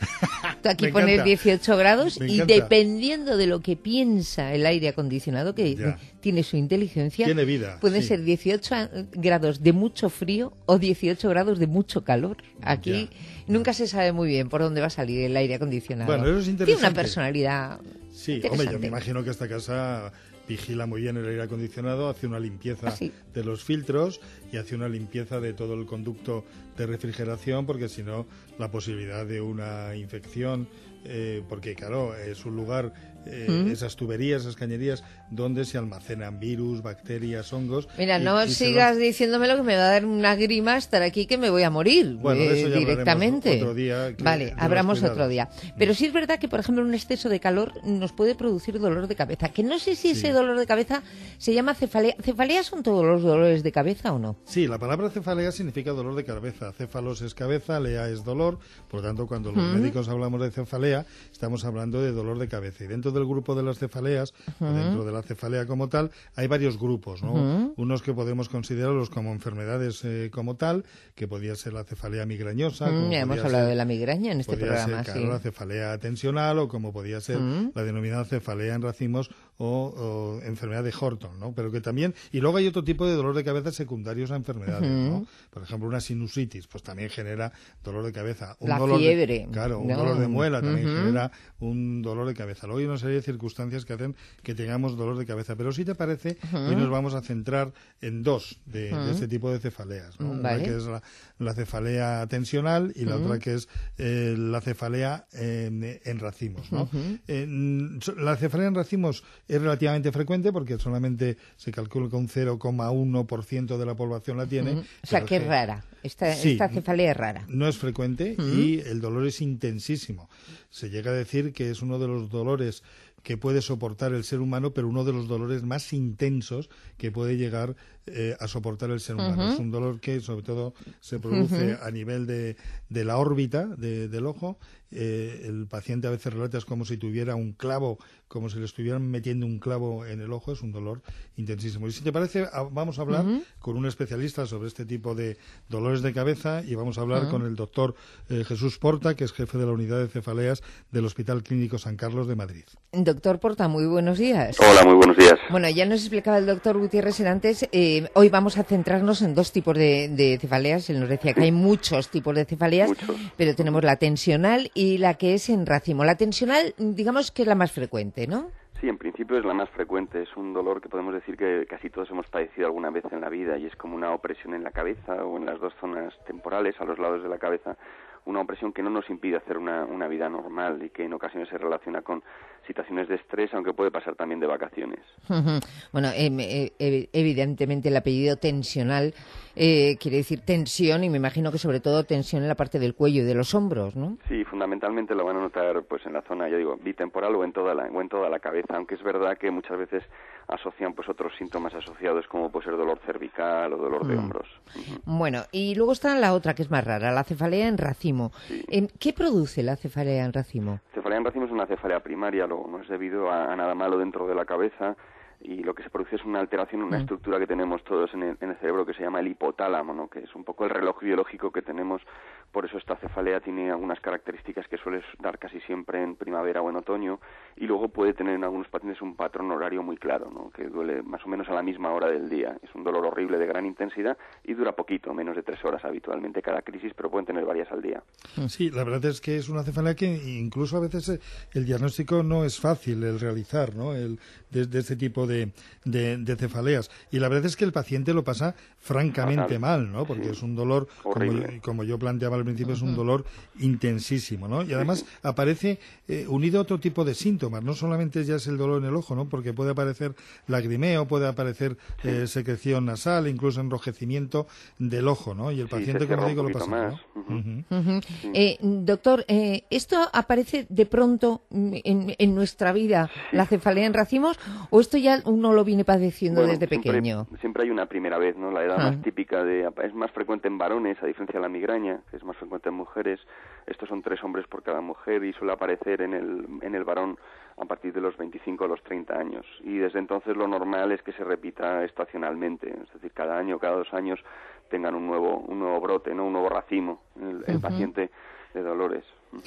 Tú aquí pones dieciocho grados y dependiendo de lo que piensa el aire acondicionado, que ya. tiene su inteligencia, tiene vida, pueden sí. ser dieciocho grados de mucho frío o dieciocho grados de mucho calor. Aquí ya. nunca se sabe muy bien por dónde va a salir el aire acondicionado. Bueno, eso es interesante. Tiene una personalidad Sí, hombre, yo me imagino que esta casa vigila muy bien el aire acondicionado, hace una limpieza ¿Ah, sí? de los filtros y hace una limpieza de todo el conducto de refrigeración, porque si no, la posibilidad de una infección, eh, porque claro, es un lugar, eh, ¿Mm? esas tuberías, esas cañerías, donde se almacenan virus, bacterias, hongos. Mira, y, no y sigas van... diciéndomelo, que me va a dar una grima estar aquí, que me voy a morir bueno, eh, de eso ya directamente. Otro día que vale, hablamos otro día. Pero sí es verdad que, por ejemplo, un exceso de calor nos puede producir dolor de cabeza, que no sé si ese sí. dolor de cabeza se llama cefalea. ¿Cefalea son todos los dolores de cabeza o no? Sí, la palabra cefalea significa dolor de cabeza. Céfalos es cabeza, lea es dolor. Por lo tanto, cuando los uh-huh. médicos hablamos de cefalea, estamos hablando de dolor de cabeza. Y dentro del grupo de las cefaleas, uh-huh. o dentro de la cefalea como tal, hay varios grupos, ¿no? Uh-huh. Unos que podemos considerarlos como enfermedades eh, como tal, que podría ser la cefalea migrañosa. Uh-huh. Ya hemos hablado ser, de la migraña en este programa. Ser, claro, sí. la cefalea tensional, o como podía ser uh-huh. la denominada cefalea en racimos o, o enfermedad de Horton, ¿no? Pero que también, y luego hay otro tipo de dolor de cabeza secundarios a enfermedades, uh-huh. ¿no? Por ejemplo, una sinusitis, pues también genera dolor de cabeza. Un la dolor fiebre. De, claro, un no. dolor de muela también uh-huh. genera un dolor de cabeza. Luego hay una serie de circunstancias que hacen que tengamos dolor de cabeza. Pero si te parece, uh-huh. hoy nos vamos a centrar en dos de, uh-huh. de este tipo de cefaleas, ¿no? Vale. Una que es la, la cefalea tensional y la uh-huh. otra que es eh, la cefalea en, en racimos, ¿no? Uh-huh. En, la cefalea en racimos es relativamente frecuente porque solamente se calcula que un cero coma uno por ciento de la población la tiene. Uh-huh. O sea, que es rara. Esta, sí, esta cefalea es rara. No es frecuente uh-huh. y el dolor es intensísimo. Se llega a decir que es uno de los dolores que puede soportar el ser humano, pero uno de los dolores más intensos que puede llegar eh, a soportar el ser humano. Uh-huh. Es un dolor que sobre todo se produce uh-huh. a nivel de, de la órbita de, del ojo. Eh, el paciente a veces relata es como si tuviera un clavo, como si le estuvieran metiendo un clavo en el ojo. Es un dolor intensísimo. Y si te parece, a, vamos a hablar uh-huh. con un especialista sobre este tipo de dolores de cabeza, y vamos a hablar uh-huh. con el doctor eh, Jesús Porta, que es jefe de la unidad de cefaleas del Hospital Clínico San Carlos de Madrid. Doctor Porta, muy buenos días. Hola, muy buenos días. Bueno, ya nos explicaba el doctor Gutiérrez antes, eh, hoy vamos a centrarnos en dos tipos de, de cefaleas. Él nos decía que hay muchos tipos de cefaleas, muchos. Pero tenemos la tensional y la que es en racimo. La tensional, digamos que es la más frecuente, ¿no? Sí, en principio es la más frecuente. Es un dolor que podemos decir que casi todos hemos padecido alguna vez en la vida, y es como una opresión en la cabeza o en las dos zonas temporales, a los lados de la cabeza, una opresión que no nos impide hacer una, una vida normal y que en ocasiones se relaciona con situaciones de estrés, aunque puede pasar también de vacaciones. Uh-huh. Bueno, eh, eh, evidentemente el apellido tensional eh, quiere decir tensión, y me imagino que sobre todo tensión en la parte del cuello y de los hombros, ¿no? Sí, fundamentalmente lo van a notar pues en la zona, ya digo, bitemporal o en toda la, o en toda la cabeza, aunque es verdad que muchas veces asocian pues otros síntomas asociados, como puede ser dolor cervical o dolor mm. de hombros. Uh-huh. Bueno, y luego está la otra que es más rara, la cefalea en racimo. Sí. ¿Qué produce la cefalea en racimo? Cefalea en racimo es una cefalea primaria, lo, no es debido a, a nada malo dentro de la cabeza, y lo que se produce es una alteración, una mm. estructura que tenemos todos en el, en el cerebro, que se llama el hipotálamo, ¿no? Que es un poco el reloj biológico que tenemos. Por eso esta cefalea tiene algunas características que suele dar casi siempre en primavera o en otoño, y luego puede tener en algunos pacientes un patrón horario muy claro, ¿no? Que duele más o menos a la misma hora del día. Es un dolor horrible de gran intensidad y dura poquito, menos de tres horas habitualmente cada crisis, pero pueden tener varias al día. Sí, la verdad es que es una cefalea que incluso a veces el diagnóstico no es fácil el realizar, ¿no? El, de, de este tipo de, de, de cefaleas. Y la verdad es que el paciente lo pasa francamente Fatal. mal, ¿no? Porque sí. es un dolor, como, como yo planteaba al principio, es un dolor intensísimo, ¿no? Y además sí. aparece eh, unido a otro tipo de síntomas. No solamente ya es el dolor en el ojo, ¿no? Porque puede aparecer lagrimeo, puede aparecer sí. eh, secreción nasal, incluso enrojecimiento del ojo, ¿no? Y el paciente, sí, como digo, lo pasa mal, ¿no? Uh-huh. Uh-huh. Sí. Eh, doctor, eh, ¿esto aparece de pronto en, en nuestra vida, sí. la cefalea en racimos, o esto ya ya uno lo viene padeciendo Bueno, desde siempre, pequeño? Siempre hay una primera vez, ¿no? La edad Ah. más típica de... Es más frecuente en varones, a diferencia de la migraña, que es más frecuente en mujeres. Estos son tres hombres por cada mujer y suele aparecer en el, en el varón a partir de los veinticinco a los treinta años. Y desde entonces lo normal es que se repita estacionalmente, es decir, cada año, cada dos años tengan un nuevo, un nuevo brote, ¿no? Un nuevo racimo, el, el Ujú. paciente de dolores.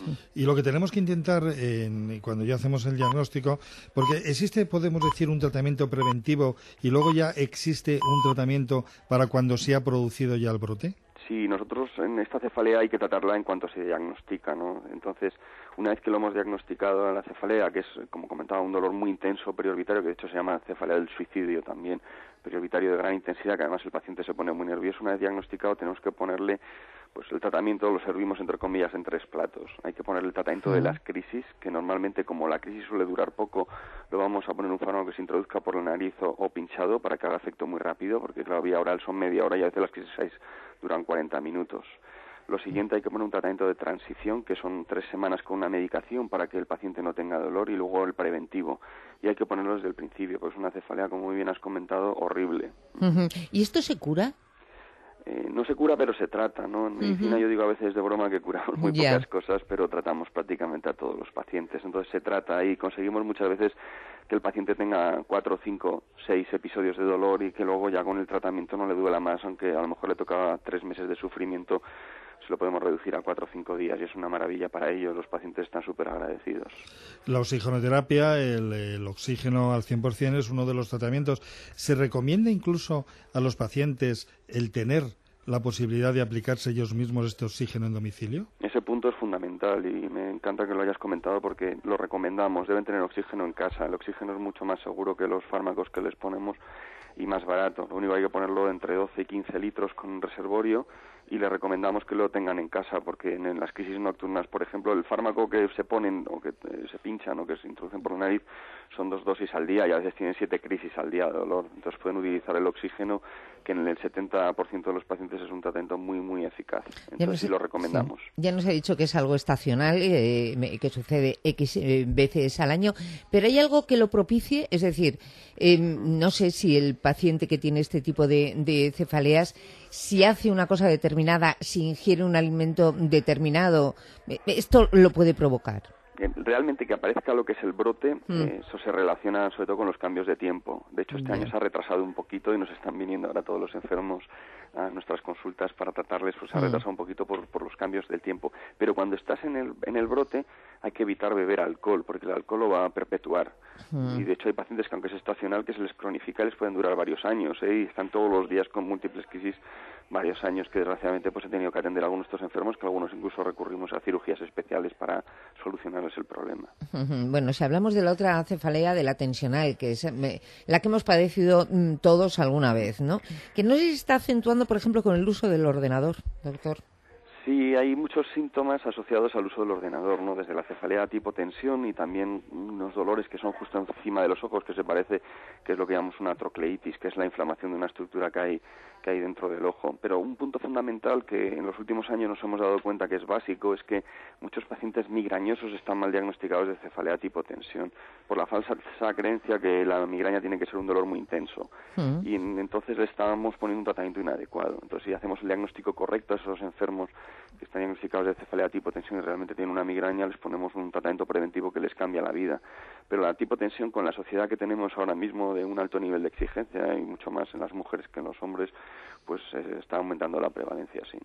Y lo que tenemos que intentar en- cuando ya hacemos el diagnóstico, porque existe, podemos decir, un tratamiento preventivo y luego ya existe un tratamiento para cuando se ha producido ya el brote. Sí, nosotros en esta cefalea hay que tratarla en cuanto se diagnostica, ¿no? Entonces, una vez que lo hemos diagnosticado, la cefalea, que es, como comentaba, un dolor muy intenso periorbitario, que de hecho se llama cefalea del suicidio también, periorbitario de gran intensidad, que además el paciente se pone muy nervioso. Una vez diagnosticado tenemos que ponerle, pues el tratamiento lo servimos entre comillas en tres platos. Hay que ponerle el tratamiento de las crisis, que normalmente como la crisis suele durar poco, lo vamos a poner un fármaco que se introduzca por la nariz o, o pinchado para que haga efecto muy rápido, porque la vía oral son media hora y a veces las crisis seis duran cuarenta minutos. Lo siguiente, hay que poner un tratamiento de transición, que son tres semanas con una medicación para que el paciente no tenga dolor, y luego el preventivo. Y hay que ponerlo desde el principio, pues es una cefalea, como muy bien has comentado, horrible. Ujú. ¿Y esto se cura? Eh, no se cura, pero se trata, ¿no? En medicina Ujú. yo digo a veces de broma que curamos muy Ya. pocas cosas, pero tratamos prácticamente a todos los pacientes. Entonces se trata y conseguimos muchas veces que el paciente tenga cuatro, cinco, seis episodios de dolor y que luego ya con el tratamiento no le duela más, aunque a lo mejor le tocaba tres meses de sufrimiento, se lo podemos reducir a cuatro o cinco días y es una maravilla para ellos. Los pacientes están súper agradecidos. La oxigenoterapia, el, el oxígeno al cien por cien es uno de los tratamientos. ¿Se recomienda incluso a los pacientes el tener la posibilidad de aplicarse ellos mismos este oxígeno en domicilio? Ese punto es fundamental y me encanta que lo hayas comentado porque lo recomendamos. Deben tener oxígeno en casa. El oxígeno es mucho más seguro que los fármacos que les ponemos y más barato. Lo único que hay que ponerlo entre doce y quince litros con un reservorio y les recomendamos que lo tengan en casa porque en, en las crisis nocturnas, por ejemplo, el fármaco que se ponen o que eh, se pinchan o que se introducen por la nariz son dos dosis al día y a veces tienen siete crisis al día de dolor. Entonces pueden utilizar el oxígeno, que en el setenta por ciento de los pacientes es un tratamiento muy, muy eficaz. Entonces nos- sí lo recomendamos. sí. Ya nos ha dicho que es algo estacional, eh, me- que sucede X eh, veces al año, pero ¿hay algo que lo propicie? Es decir, eh, no sé si el paciente que tiene este tipo de, de cefaleas, si hace una cosa determinada, si ingiere un alimento determinado, eh, ¿esto lo puede provocar? Eh, Realmente que aparezca lo que es el brote, Mm. eh, eso se relaciona sobre todo con los cambios de tiempo. De hecho, este Bien. año se ha retrasado un poquito y nos están viniendo ahora todos los enfermos a nuestras consultas para tratarles, pues se ha Mm. retrasado un poquito por, por los cambios del tiempo. Pero cuando estás en el, en el brote hay que evitar beber alcohol, porque el alcohol lo va a perpetuar. Mm. Y de hecho hay pacientes que aunque es estacional, que se les cronifica y les pueden durar varios años, ¿eh? Y están todos los días con múltiples crisis varios años que desgraciadamente pues he tenido que atender a algunos de estos enfermos, que algunos incluso recurrimos a cirugías especiales para solucionarles el problema. Ujú. Bueno, si hablamos de la otra cefalea, de la tensional, que es me- la que hemos padecido mm, todos alguna vez, ¿no? Que no se está acentuando, por ejemplo, con el uso del ordenador, doctor. Sí, hay muchos síntomas asociados al uso del ordenador, ¿no? Desde la cefalea tipo tensión y también unos dolores que son justo encima de los ojos, que se parece que es lo que llamamos una trocleitis, que es la inflamación de una estructura que hay que hay dentro del ojo. Pero un punto fundamental que en los últimos años nos hemos dado cuenta que es básico es que muchos pacientes migrañosos están mal diagnosticados de cefalea tipo tensión por la falsa esa creencia que la migraña tiene que ser un dolor muy intenso. Mm. Y en- entonces le estamos poniendo un tratamiento inadecuado. Entonces si hacemos el diagnóstico correcto a esos enfermos que están diagnosticados de cefalea tipo tensión y realmente tienen una migraña, les ponemos un tratamiento preventivo que les cambia la vida. Pero la tipo tensión, con la sociedad que tenemos ahora mismo de un alto nivel de exigencia y mucho más en las mujeres que en los hombres, pues eh, está aumentando la prevalencia, sí.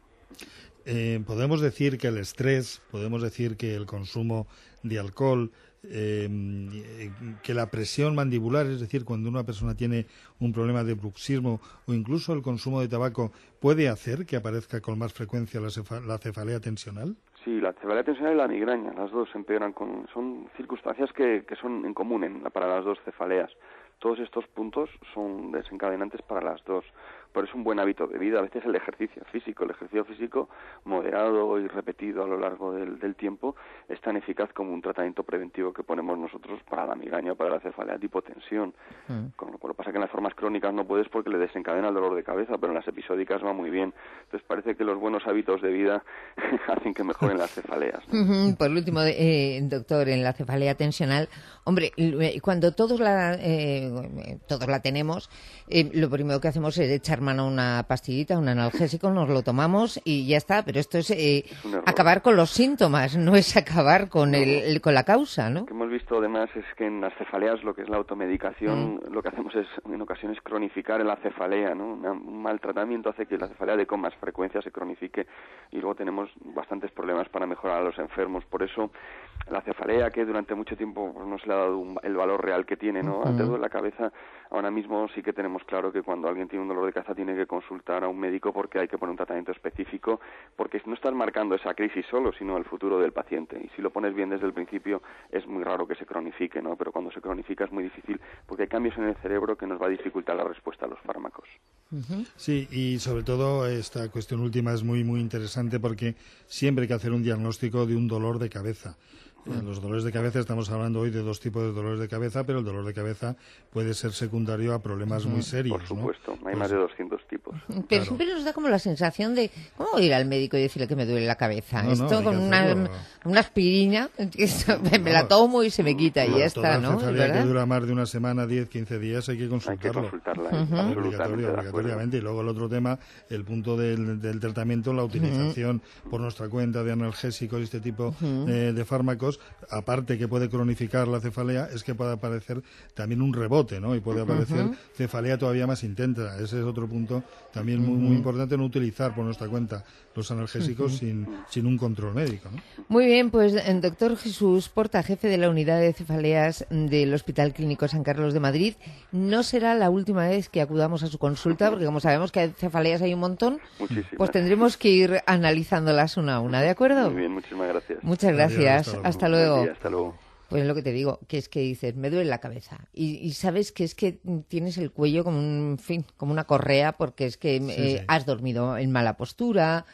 Eh, podemos decir que el estrés, podemos decir que el consumo de alcohol, eh, eh, que la presión mandibular, es decir, cuando una persona tiene un problema de bruxismo o incluso el consumo de tabaco, puede hacer que aparezca con más frecuencia la, cefa- la cefalea tensional. Sí, la cefalea tensional y la migraña, las dos empeoran con... Son circunstancias que, que son en común en- para las dos cefaleas. Todos estos puntos son desencadenantes para las dos. pero es un buen hábito de vida. A veces el ejercicio físico, el ejercicio físico moderado y repetido a lo largo del, del tiempo es tan eficaz como un tratamiento preventivo que ponemos nosotros para la migraña, para la cefalea de hipotensión. Mm. Con lo cual pasa que en las formas crónicas no puedes porque le desencadena el dolor de cabeza, pero en las episódicas va muy bien. Entonces parece que los buenos hábitos de vida hacen que mejoren las cefaleas, ¿no? Uh-huh. Por último, eh, doctor, en la cefalea tensional, hombre, cuando todos la, eh, todos la tenemos, eh, lo primero que hacemos es echar mano a una pastillita, un analgésico, nos lo tomamos y ya está, pero esto es, eh, es acabar con los síntomas, no es acabar con, no. el, el, con la causa, ¿no? Lo que hemos visto además es que en las cefaleas lo que es la automedicación, mm. lo que hacemos es en ocasiones cronificar la cefalea, ¿no? Una, un mal tratamiento hace que la cefalea de con más frecuencia se cronifique y luego tenemos bastantes problemas para mejorar a los enfermos. Por eso la cefalea, que durante mucho tiempo pues, no se le ha dado un, el valor real que tiene, ¿no? Uh-huh. Ante todo en la cabeza, ahora mismo sí que tenemos claro que cuando alguien tiene un dolor de cabeza tiene que consultar a un médico porque hay que poner un tratamiento específico, porque no estás marcando esa crisis solo, sino el futuro del paciente. Y si lo pones bien desde el principio, es muy raro que se cronifique, ¿no? Pero cuando se cronifica es muy difícil porque hay cambios en el cerebro que nos va a dificultar la respuesta a los fármacos. Uh-huh. Sí, y sobre todo esta cuestión última es muy, muy interesante porque siempre hay que hacer un diagnóstico de un dolor de cabeza. Eh, los dolores de cabeza, estamos hablando hoy de dos tipos de dolores de cabeza, pero el dolor de cabeza puede ser secundario a problemas muy serios. Por supuesto, ¿no? hay pues, más de doscientos tipos. Pero claro. siempre nos da como la sensación de, ¿cómo ir al médico y decirle que me duele la cabeza? No, Esto no, con una, una aspirina, esto, me no, la tomo y se me quita y ya está, ¿no? Toda cefalea que dura más de una semana, diez, quince días, hay que consultarlo. Hay que consultarla, uh-huh. Obligatorio, obligatoriamente. Y luego el otro tema, el punto del, del tratamiento, la utilización uh-huh. por nuestra cuenta de analgésicos y este tipo uh-huh. eh, de fármacos, aparte que puede cronificar la cefalea, es que puede aparecer también un rebote, ¿no? Y puede aparecer uh-huh. cefalea todavía más intensa. Ese es otro punto también uh-huh. muy, muy importante, no utilizar por nuestra cuenta los analgésicos uh-huh. sin, sin un control médico, ¿no? Muy bien, pues el doctor Jesús Porta, jefe de la unidad de cefaleas del Hospital Clínico San Carlos de Madrid, no será la última vez que acudamos a su consulta, porque como sabemos que cefaleas hay un montón, muchísimas. Pues tendremos que ir analizándolas una a una, ¿de acuerdo? Muy bien, muchísimas gracias. Muchas gracias, Adiós, hasta luego. Día, hasta luego. Pues lo que te digo, que es que dices, me duele la cabeza. Y, y sabes que es que tienes el cuello como un, en fin, como una correa, porque es que Sí, eh, sí. has dormido en mala postura,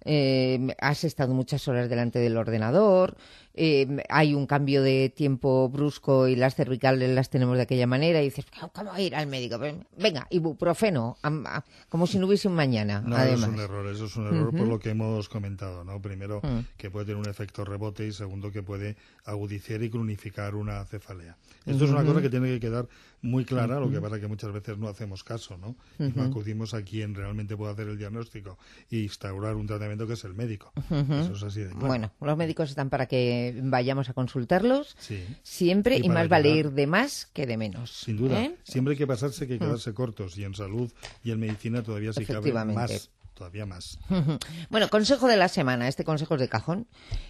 eh, has estado muchas horas delante del ordenador, eh, hay un cambio de tiempo brusco y las cervicales las tenemos de aquella manera y dices, ¿cómo ir al médico? Venga, ibuprofeno, am- a- como si no hubiese un mañana, No, además. es un error, eso es un error Ujú. por lo que hemos comentado, ¿no? Primero, Mm. que puede tener un efecto rebote y segundo, que puede agudizar y cronificar una cefalea. Esto es una Ujú. cosa que tiene que quedar muy clara, lo que Ujú. pasa que muchas veces no hacemos caso, ¿no? Y no Ujú. acudimos a quien realmente puede hacer el diagnóstico y instaurar un tratamiento que es el médico. Ujú. Eso es así de claro. Bueno, los médicos están para que vayamos a consultarlos Sí. siempre Y y, para más vale ayudar. ir de más que de menos. Sin duda. ¿eh? Siempre hay que pasarse, que hay que Mm. quedarse cortos. Y en salud y en medicina todavía sí cabe Efectivamente. más. Todavía más. Bueno, consejo de la semana. Este consejo es de cajón.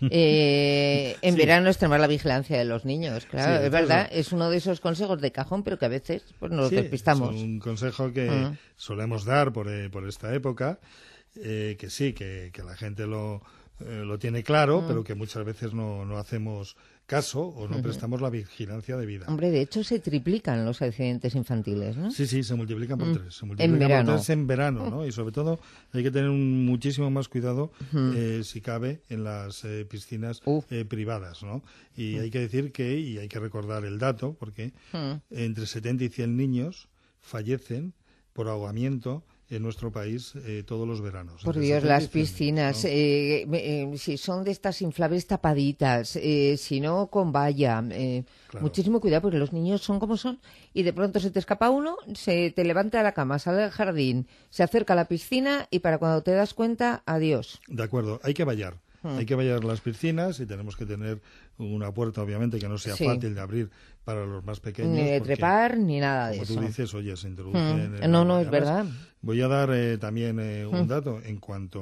Eh, en Sí. verano extremar la vigilancia de los niños. Claro, Sí, es verdad. claro. Es uno de esos consejos de cajón, pero que a veces pues, nos Sí, despistamos. es un consejo que Mm. solemos dar por, eh, por esta época, eh, que sí, que, que la gente lo, eh, lo tiene claro, Mm. pero que muchas veces no, no hacemos caso o no Ujú. prestamos la vigilancia debida. Hombre, de hecho se triplican los accidentes infantiles, ¿no? Sí, sí, se multiplican por Mm. tres. Se En multiplican verano. por tres en verano, ¿no? Y sobre todo hay que tener un muchísimo más cuidado, Ujú. eh, si cabe, en las eh, piscinas eh, privadas, ¿no? Y hay que decir que, y hay que recordar el dato, porque Mm. entre setenta y cien niños fallecen por ahogamiento en nuestro país eh, todos los veranos. Por Entre Dios, setenta y las cien, piscinas, ¿no? eh, eh, si son de estas inflables tapaditas, eh, si no con valla, eh, Claro. muchísimo cuidado porque los niños son como son y de pronto se te escapa uno, se te levanta de la cama, sale al jardín, se acerca a la piscina y para cuando te das cuenta, adiós. De acuerdo, hay que vallar. Hmm. Hay que vallar las piscinas y tenemos que tener una puerta, obviamente, que no sea Sí. fácil de abrir para los más pequeños. Ni de porque, trepar ni nada de como eso. tú dices, oye, se introducen... Hmm. en No, las no, es mañanas. verdad. Voy a dar eh, también eh, un Hmm. dato en cuanto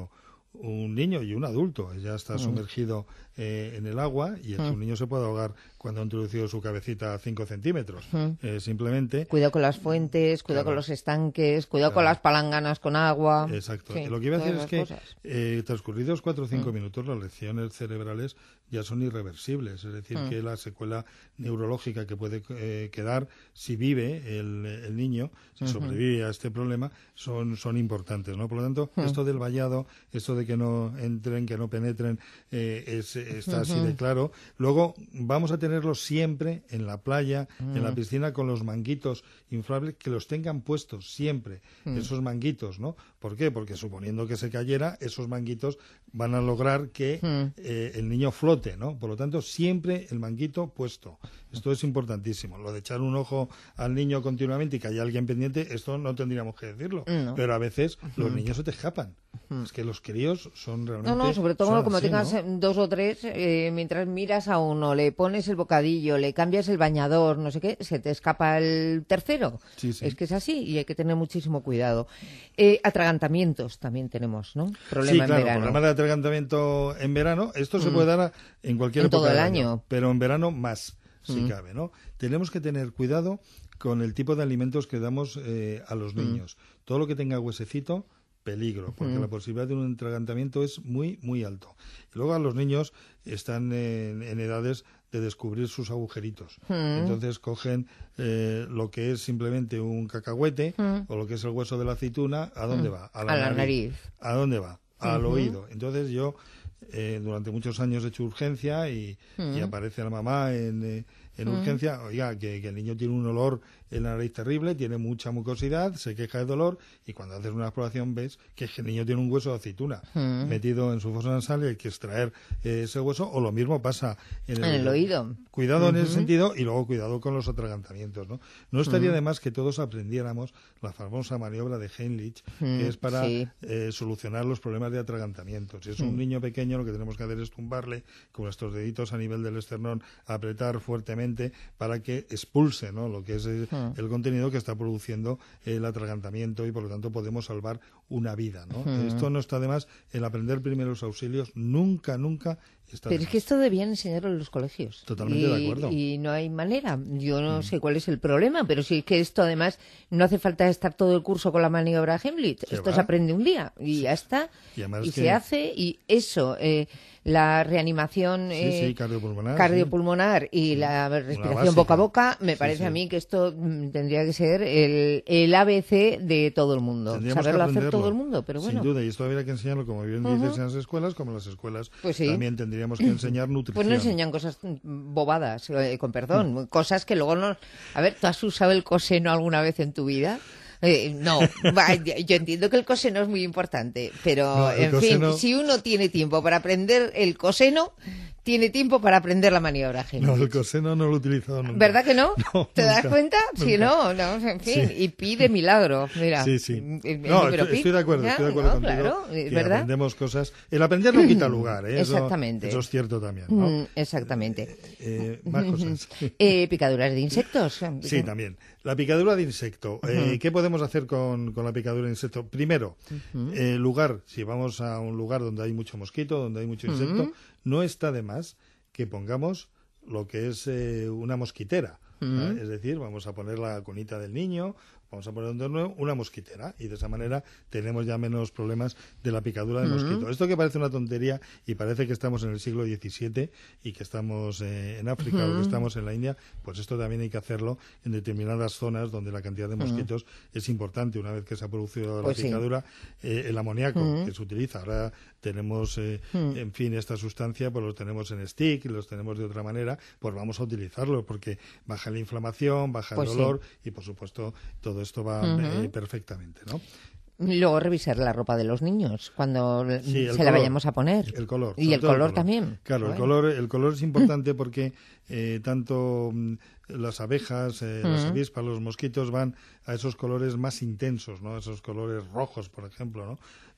un niño y un adulto ya está sumergido eh, en el agua y el, un niño se puede ahogar cuando ha introducido su cabecita a cinco centímetros. Eh, simplemente... Cuidado con las fuentes, cuidado claro. con los estanques, cuidado claro. con las palanganas con agua. Exacto. Sí, lo que iba a decir es que eh, transcurridos cuatro o cinco mm. minutos las lesiones cerebrales ya son irreversibles. Es decir, mm. que la secuela neurológica que puede eh, quedar si vive el, el niño, si uh-huh. sobrevive a este problema, son, son importantes, ¿no? Por lo tanto, uh-huh. esto del vallado, esto de que no entren, que no penetren, eh, es, está uh-huh. así de claro. Luego vamos a tenerlos siempre en la playa, uh-huh. en la piscina, con los manguitos inflables, que los tengan puestos siempre, uh-huh. esos manguitos, ¿no? ¿Por qué? Porque suponiendo que se cayera, esos manguitos van a lograr que uh-huh. eh, el niño flote, ¿no? Por lo tanto, siempre el manguito puesto. Esto es importantísimo. Lo de echar un ojo al niño continuamente y que haya alguien pendiente, esto no tendríamos que decirlo. No. Pero a veces uh-huh. los niños se te escapan. Uh-huh. Es que los críos son realmente... No, no, sobre todo como así, tengas ¿no? dos o tres, eh, mientras miras a uno, le pones el bocadillo, le cambias el bañador, no sé qué, se te escapa el tercero. Sí, sí. Es que es así y hay que tener muchísimo cuidado. Eh, atragantamientos también tenemos, ¿no? Problema sí, en claro, verano. problema de atragantamiento en verano. Esto mm. se puede dar a, en cualquier en época todo el del año. año, pero en verano más, si mm. cabe, ¿no? Tenemos que tener cuidado con el tipo de alimentos que damos eh, a los niños. Mm. Todo lo que tenga huesecito, peligro, porque mm. la posibilidad de un atragantamiento es muy, muy alto. Y luego a los niños están en, en edades de descubrir sus agujeritos. Mm. Entonces cogen eh, lo que es simplemente un cacahuete mm. o lo que es el hueso de la aceituna. ¿A dónde mm. va? A la, a la nariz. nariz. ¿A dónde va? Al uh-huh. oído. Entonces yo eh, durante muchos años he hecho urgencia y, uh-huh. y aparece la mamá en, eh, en uh-huh. urgencia, oiga, que, que el niño tiene un olor en la nariz terrible, tiene mucha mucosidad, se queja de dolor y cuando haces una exploración ves que el niño tiene un hueso de aceituna uh-huh. metido en su fosa nasal y hay que extraer eh, ese hueso, o lo mismo pasa en el, en el oído. Cuidado uh-huh. en ese sentido y luego cuidado con los atragantamientos, ¿no? No estaría uh-huh. de más que todos aprendiéramos la famosa maniobra de Heimlich, uh-huh. que es para sí. eh, solucionar los problemas de atragantamiento. Si es uh-huh. un niño pequeño, lo que tenemos que hacer es tumbarle con nuestros deditos a nivel del esternón, apretar fuertemente para que expulse, ¿no?, lo que es el, uh-huh. el contenido que está produciendo el atragantamiento y por lo tanto podemos salvar una vida, ¿no? Uh-huh. Esto no está de más, el aprender primeros auxilios nunca, nunca está Pero de es más. que esto debían enseñarlo en los colegios. Totalmente y, de acuerdo. Y no hay manera. Yo no Mm. sé cuál es el problema, pero sí que esto además no hace falta estar todo el curso con la maniobra Heimlich. ¿Qué Esto va? se aprende un día y Sí. ya está. Y además Y que- se hace y eso, eh, la reanimación Sí, eh, sí, cardiopulmonar, cardiopulmonar y la respiración boca a boca, me Sí, parece sí. a mí que esto mm, tendría que ser el, el A B C de todo el mundo. Tendríamos Saberlo que hacer aprenderlo, todo el mundo, pero bueno. Sin duda, y esto habría que enseñarlo, como bien Ujú. dices, en las escuelas, como en las escuelas Pues sí. también tendríamos que enseñar nutrición. Pues no enseñan cosas mm, bobadas, eh, con perdón, cosas que luego no... A ver, ¿tú has usado el coseno alguna vez en tu vida? Eh, no, va, yo entiendo que el coseno es muy importante, pero No, el en coseno- fin, si uno tiene tiempo para aprender el coseno, tiene tiempo para aprender la maniobra No, Heimlich. el coseno no lo he utilizado nunca. ¿Verdad que no? No, ¿Te das nunca, cuenta? Si nunca. no, no, en fin, Sí. y pide milagro, mira. Sí, sí. El- el No, libro estoy, Pi. estoy de acuerdo, Ya, estoy de acuerdo no, contigo. claro, es que verdad. aprendemos cosas. El aprender no quita lugar, ¿eh? Eso- Exactamente. Eso es cierto también, ¿no? Mm, exactamente. Eh, más cosas. Eh, picaduras de insectos. Sí, también. La picadura de insecto. Eh, Ujú. ¿Qué podemos hacer con, con la picadura de insecto? Primero, Ujú. eh, lugar. Si vamos a un lugar donde hay mucho mosquito, donde hay mucho Ujú. insecto, no está de más que pongamos lo que es eh, una mosquitera. Ujú. ¿eh? Es decir, vamos a poner la cunita del niño, vamos a poner un nuevo una mosquitera y de esa manera tenemos ya menos problemas de la picadura de Ujú. mosquito. Esto que parece una tontería y parece que estamos en el siglo diecisiete y que estamos eh, en África o que Ujú. estamos en la India, pues esto también hay que hacerlo en determinadas zonas donde la cantidad de Ujú. mosquitos es importante. Una vez que se ha producido Pues la sí. picadura, eh, el amoníaco Ujú. que se utiliza. Ahora tenemos, eh, Ujú. en fin, esta sustancia, pues los tenemos en stick, los tenemos de otra manera, pues vamos a utilizarlo porque baja la inflamación, baja Pues el sí. dolor y, por supuesto, todo esto va Ujú. eh, perfectamente, ¿no? Luego revisar la ropa de los niños cuando Sí, el se la color. vayamos a poner. El color. Y sobre el todo color, también. Claro, el Bueno. color, el color es importante porque eh, tanto mm, las abejas, eh, las Ujú. avispas, los mosquitos van a esos colores más intensos, ¿no? Esos colores rojos, por ejemplo, ¿no?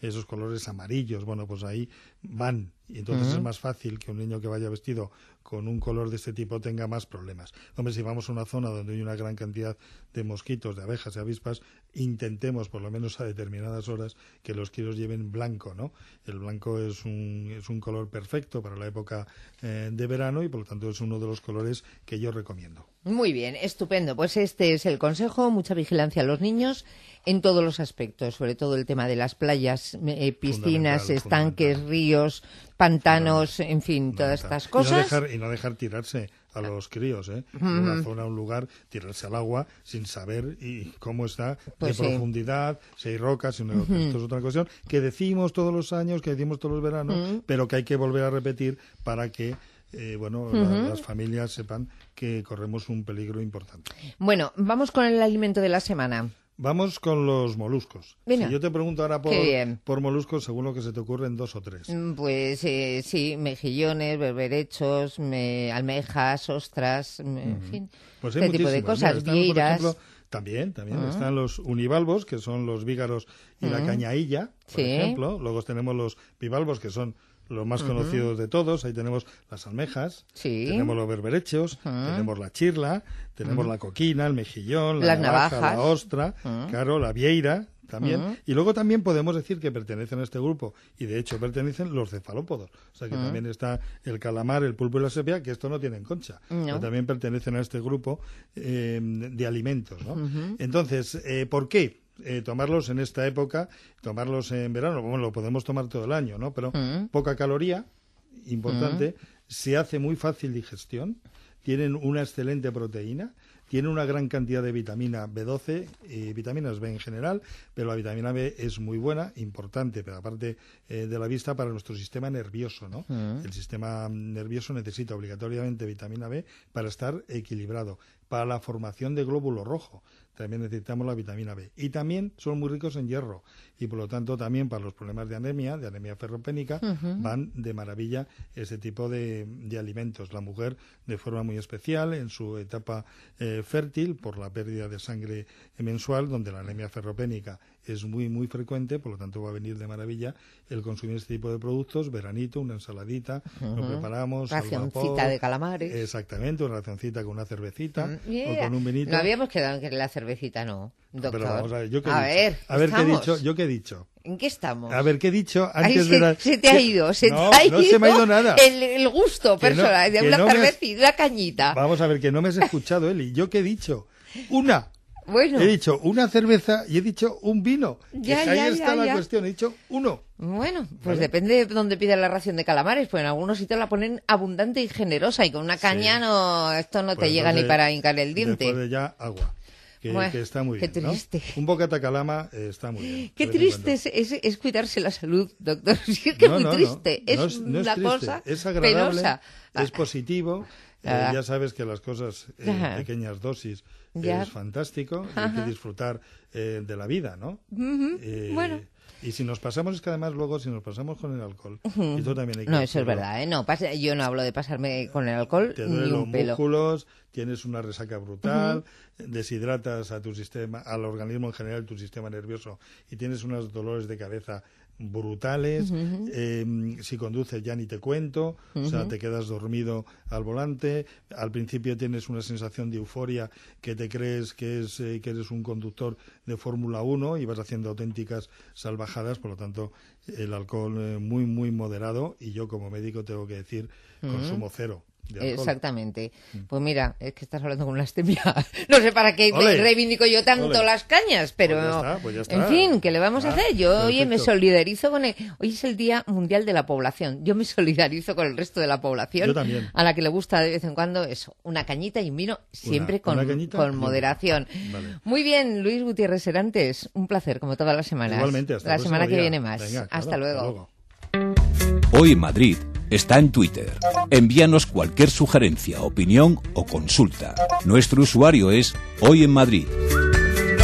esos colores amarillos, bueno, pues ahí van. Y entonces uh-huh. es más fácil que un niño que vaya vestido con un color de este tipo tenga más problemas. Hombre, si vamos a una zona donde hay una gran cantidad de mosquitos, de abejas y avispas, intentemos, por lo menos a determinadas horas, que los críos lleven blanco, ¿no? El blanco es un, es un color perfecto para la época eh, de verano y, por lo tanto, es uno de los colores que yo recomiendo. Muy bien, estupendo. Pues este es el consejo, mucha vigilancia a los niños en todos los aspectos, sobre todo el tema de las playas, eh, piscinas, estanques, ríos, pantanos, en fin, todas estas cosas. Y no dejar, y no dejar tirarse a los críos, ¿eh? En Uh-huh. una zona, un lugar, tirarse al agua sin saber y cómo está Pues de sí. profundidad, si hay rocas, si no hay rocas. Uh-huh. Esto es otra cuestión que decimos todos los años, que decimos todos los veranos, Uh-huh. pero que hay que volver a repetir para que eh, bueno, Uh-huh. la- las familias sepan que corremos un peligro importante. Bueno, vamos con el alimento de la semana. Vamos con los moluscos. Venga. Si yo te pregunto ahora por, Qué bien. por moluscos, seguro que se te ocurren dos o tres. Mm, Pues eh, sí, mejillones, berberechos, me- almejas, ostras, me- en fin, Pues hay este tipo de muchísimos. cosas, Mira, están, por vieiras. ejemplo, también, también Ah. están los univalvos, que son los vígaros y la Mm. cañailla, por Sí. ejemplo. Luego tenemos los bivalvos, que son los más Ujú. conocidos de todos. Ahí tenemos las almejas, Sí. tenemos los berberechos, Ujú. tenemos la chirla, tenemos Ujú. la coquina, el mejillón, la Las navaja, navajas. la ostra, Ujú. claro, la vieira también. Ujú. Y luego también podemos decir que pertenecen a este grupo, y de hecho pertenecen los cefalópodos. O sea que Ujú. también está el calamar, el pulpo y la sepia, que esto no tienen concha. No. Pero también pertenecen a este grupo eh, de alimentos, ¿no? Ujú. Entonces, eh, ¿por qué eh, tomarlos en esta época? Tomarlos en verano, bueno, lo podemos tomar todo el año, ¿no? Pero Ujú. poca caloría, importante, se hace muy fácil digestión, tienen una excelente proteína, tienen una gran cantidad de vitamina B doce y vitaminas B en general, pero la vitamina B es muy buena, importante, pero aparte eh, de la vista para nuestro sistema nervioso, ¿no? Mm. El sistema nervioso necesita obligatoriamente vitamina B para estar equilibrado. Para la formación de glóbulo rojo también necesitamos la vitamina B. Y también son muy ricos en hierro y por lo tanto también para los problemas de anemia, de anemia ferropénica, Ujú. van de maravilla ese tipo de, de alimentos. La mujer de forma muy especial en su etapa eh, fértil por la pérdida de sangre mensual, donde la anemia ferropénica es muy muy frecuente, por lo tanto va a venir de maravilla el consumir este tipo de productos, veranito, una ensaladita, lo Ujú. preparamos al Racioncita vapor. de calamares. Exactamente, una racioncita con una cervecita o Yeah. con un vinito. No habíamos quedado en que la cervecita no, doctor. Pero vamos a ver, ¿yo qué he A dicho? ver, a ver qué he estamos. dicho, yo qué he dicho. ¿En qué estamos? A ver, ¿qué he dicho Ay, antes se, de la... se te ha ¿Qué? ido, se no, te ha ido, no se me ha ido nada. El, el gusto Que no- personal de que una no me has- cervecita, una cañita. Vamos a ver, que no me has escuchado, Eli. ¿Yo qué he dicho? Una. Bueno. He dicho una cerveza y he dicho un vino. Ya, Que ahí ya, está ya, la ya. cuestión. He dicho uno. Bueno, pues ¿Vale? depende de dónde pidan la ración de calamares, pues en algunos sitios la ponen abundante y generosa y con una caña no, esto no Pues te llega ni entonces, para hincar el diente. Después de ya, agua. Que, Bueno, que está muy qué bien, ¿no? triste. Un bocata calama eh, está muy bien. Qué de vez en triste es, es, es cuidarse la salud, doctor. Sí, es que No, es muy no, no. triste. Es No es- no es una triste, cosa es agradable, penosa. es positivo. Eh, Ah. ya sabes que las cosas eh, Ajá. en pequeñas dosis Ya. es fantástico. Hay Ajá. que disfrutar eh, de la vida, ¿no? Ujú, Eh, bueno. Y si nos pasamos, es que además luego si nos pasamos con el alcohol, Ujú. esto también hay que No, eso es decirlo. verdad, ¿eh? No, pasa- yo no hablo de pasarme con el alcohol Te ni duelen los un pelo. músculos, tienes una resaca brutal, deshidratas a tu sistema, al organismo en general, tu sistema nervioso, y tienes unos dolores de cabeza brutales. Ujú. Eh, si conduces ya ni te cuento, o sea, Ujú. te quedas dormido al volante. Al principio tienes una sensación de euforia que te crees que es eh, que eres un conductor de Fórmula uno y vas haciendo auténticas salvajadas. Por lo tanto, el alcohol eh, muy muy moderado, y yo como médico tengo que decir Ujú. consumo cero de alcohol. Exactamente. Pues mira, es que estás hablando con una astemia. No sé para qué Ole. reivindico yo tanto Ole. las cañas, pero Pues ya está, pues ya está. en fin, ¿qué le vamos a Ah, hacer? Yo, oye, me perfecto. solidarizo con el... Hoy es el Día Mundial de la Población. Yo me solidarizo con el resto de la población. Yo también. A la que le gusta de vez en cuando eso, una cañita y un vino, siempre Una- con, una cañita y con un moderación. vino. Vale. Muy bien, Luis Gutiérrez Serantes, un placer, como todas las semanas. Igualmente, hasta la el próximo semana que día. viene más. Venga, claro, hasta luego. hasta luego. Hoy en Madrid está en Twitter. Envíanos cualquier sugerencia, opinión o consulta. Nuestro usuario es Hoy en Madrid.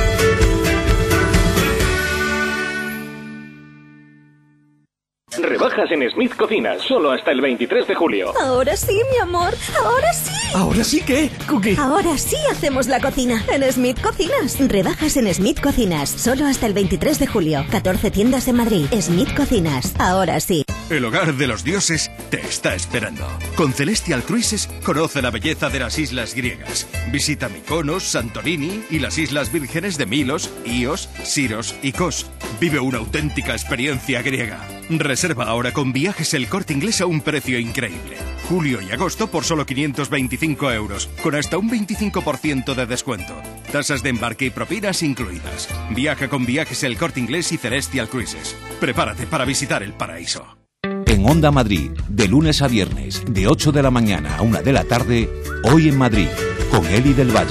Rebajas Rebajas en Smith Cocinas, solo hasta el veintitrés de julio. Ahora sí, mi amor, ahora sí. ¿Ahora sí qué, Cookie? Ahora sí hacemos la cocina en Smith Cocinas. Rebajas en Smith Cocinas, solo hasta el veintitrés de julio. catorce tiendas en Madrid. Smith Cocinas, ahora sí. El hogar de los dioses te está esperando. Con Celestial Cruises conoce la belleza de las islas griegas. Visita Mykonos, Santorini y las Islas Vírgenes de Milos, Ios, Siros y Kos. Vive una auténtica experiencia griega. Reserva ahora con Viajes El Corte Inglés a un precio increíble. Julio y agosto por solo quinientos veinticinco euros, con hasta un veinticinco por ciento de descuento. Tasas de embarque y propinas incluidas. Viaja con Viajes El Corte Inglés y Celestial Cruises. Prepárate para visitar el paraíso. En Onda Madrid, de lunes a viernes, de ocho de la mañana a una de la tarde, Hoy en Madrid, con Eli del Valle.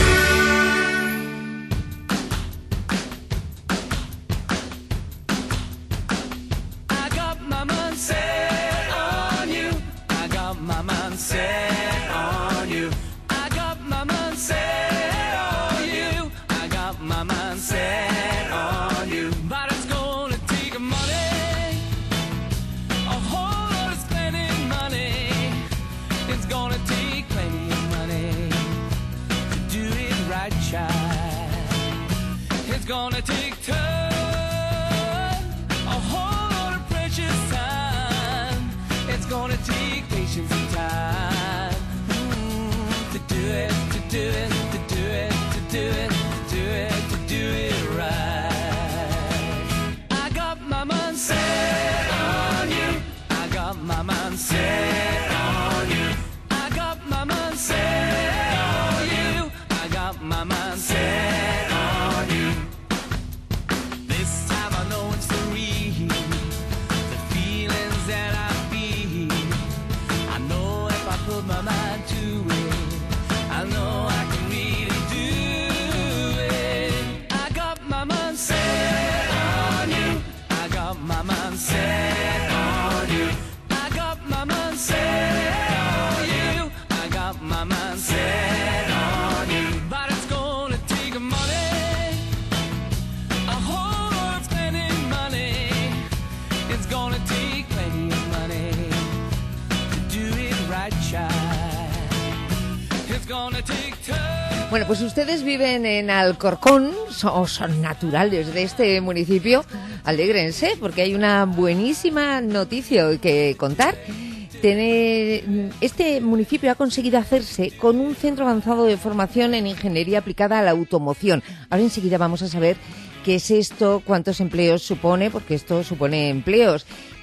Bueno, pues ustedes viven en Alcorcón, o son naturales de este municipio. Alégrense, porque hay una buenísima noticia hoy que contar. Tiene, este municipio ha conseguido hacerse con un centro avanzado de formación en ingeniería aplicada a la automoción. Ahora enseguida vamos a saber qué es esto, cuántos empleos supone, porque esto supone empleos.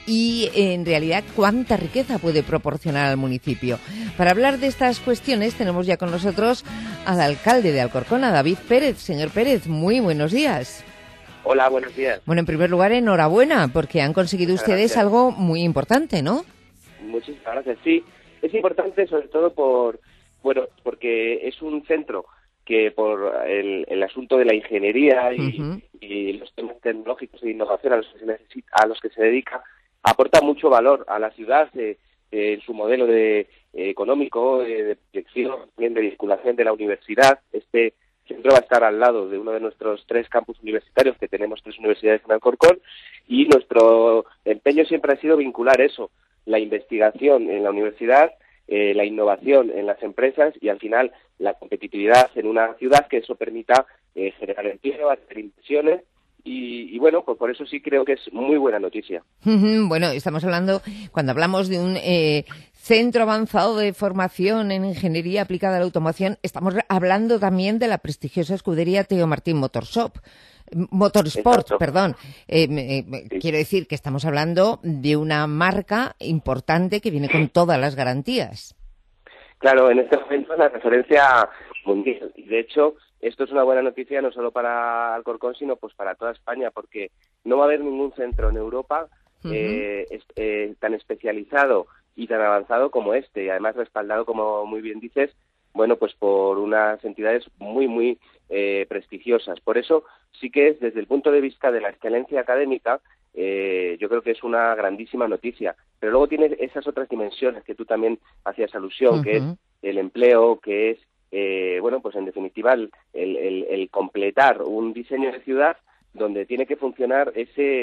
Y en realidad cuánta riqueza puede proporcionar al municipio. Para hablar de estas cuestiones tenemos ya con nosotros al alcalde de Alcorcón, a David Pérez. Señor Pérez, muy buenos días. Hola, buenos días. Bueno, en primer lugar, enhorabuena, porque han conseguido Muchas ustedes gracias. algo muy importante, ¿no? Muchísimas gracias. Sí, es importante sobre todo por, bueno, porque es un centro que por el, el asunto de la ingeniería y, Uh-huh. y los temas tecnológicos e innovación a los que se necesita, a los que se dedica, aporta mucho valor a la ciudad eh, eh, en su modelo de eh, económico, eh, de proyección, también de vinculación de la universidad. Este centro va a estar al lado de uno de nuestros tres campus universitarios, que tenemos tres universidades en Alcorcón, y nuestro empeño siempre ha sido vincular eso, la investigación en la universidad, eh, la innovación en las empresas y al final la competitividad en una ciudad, que eso permita eh, generar empleo, hacer inversiones. Y, y bueno, pues por eso sí creo que es muy buena noticia. Bueno, estamos hablando, cuando hablamos de un eh, centro avanzado de formación en ingeniería aplicada a la automoción, estamos hablando también de la prestigiosa escudería Teo Martín Motorshop. Motorsport, Exacto. perdón. Eh, me- me- Sí. Quiero decir que estamos hablando de una marca importante que viene con todas las garantías. Claro, en este momento es la referencia mundial. Y de hecho, esto es una buena noticia no solo para Alcorcón, sino pues para toda España, porque no va a haber ningún centro en Europa Ujú. eh, es- eh, tan especializado y tan avanzado como este, y además respaldado, como muy bien dices, bueno, pues por unas entidades muy, muy eh, prestigiosas. Por eso sí que es, desde el punto de vista de la excelencia académica, eh, yo creo que es una grandísima noticia. Pero luego tiene esas otras dimensiones que tú también hacías alusión, que es Ujú. el empleo, que es, eh, bueno, pues en definitiva el, el, el- el completar un diseño de ciudad donde tiene que funcionar ese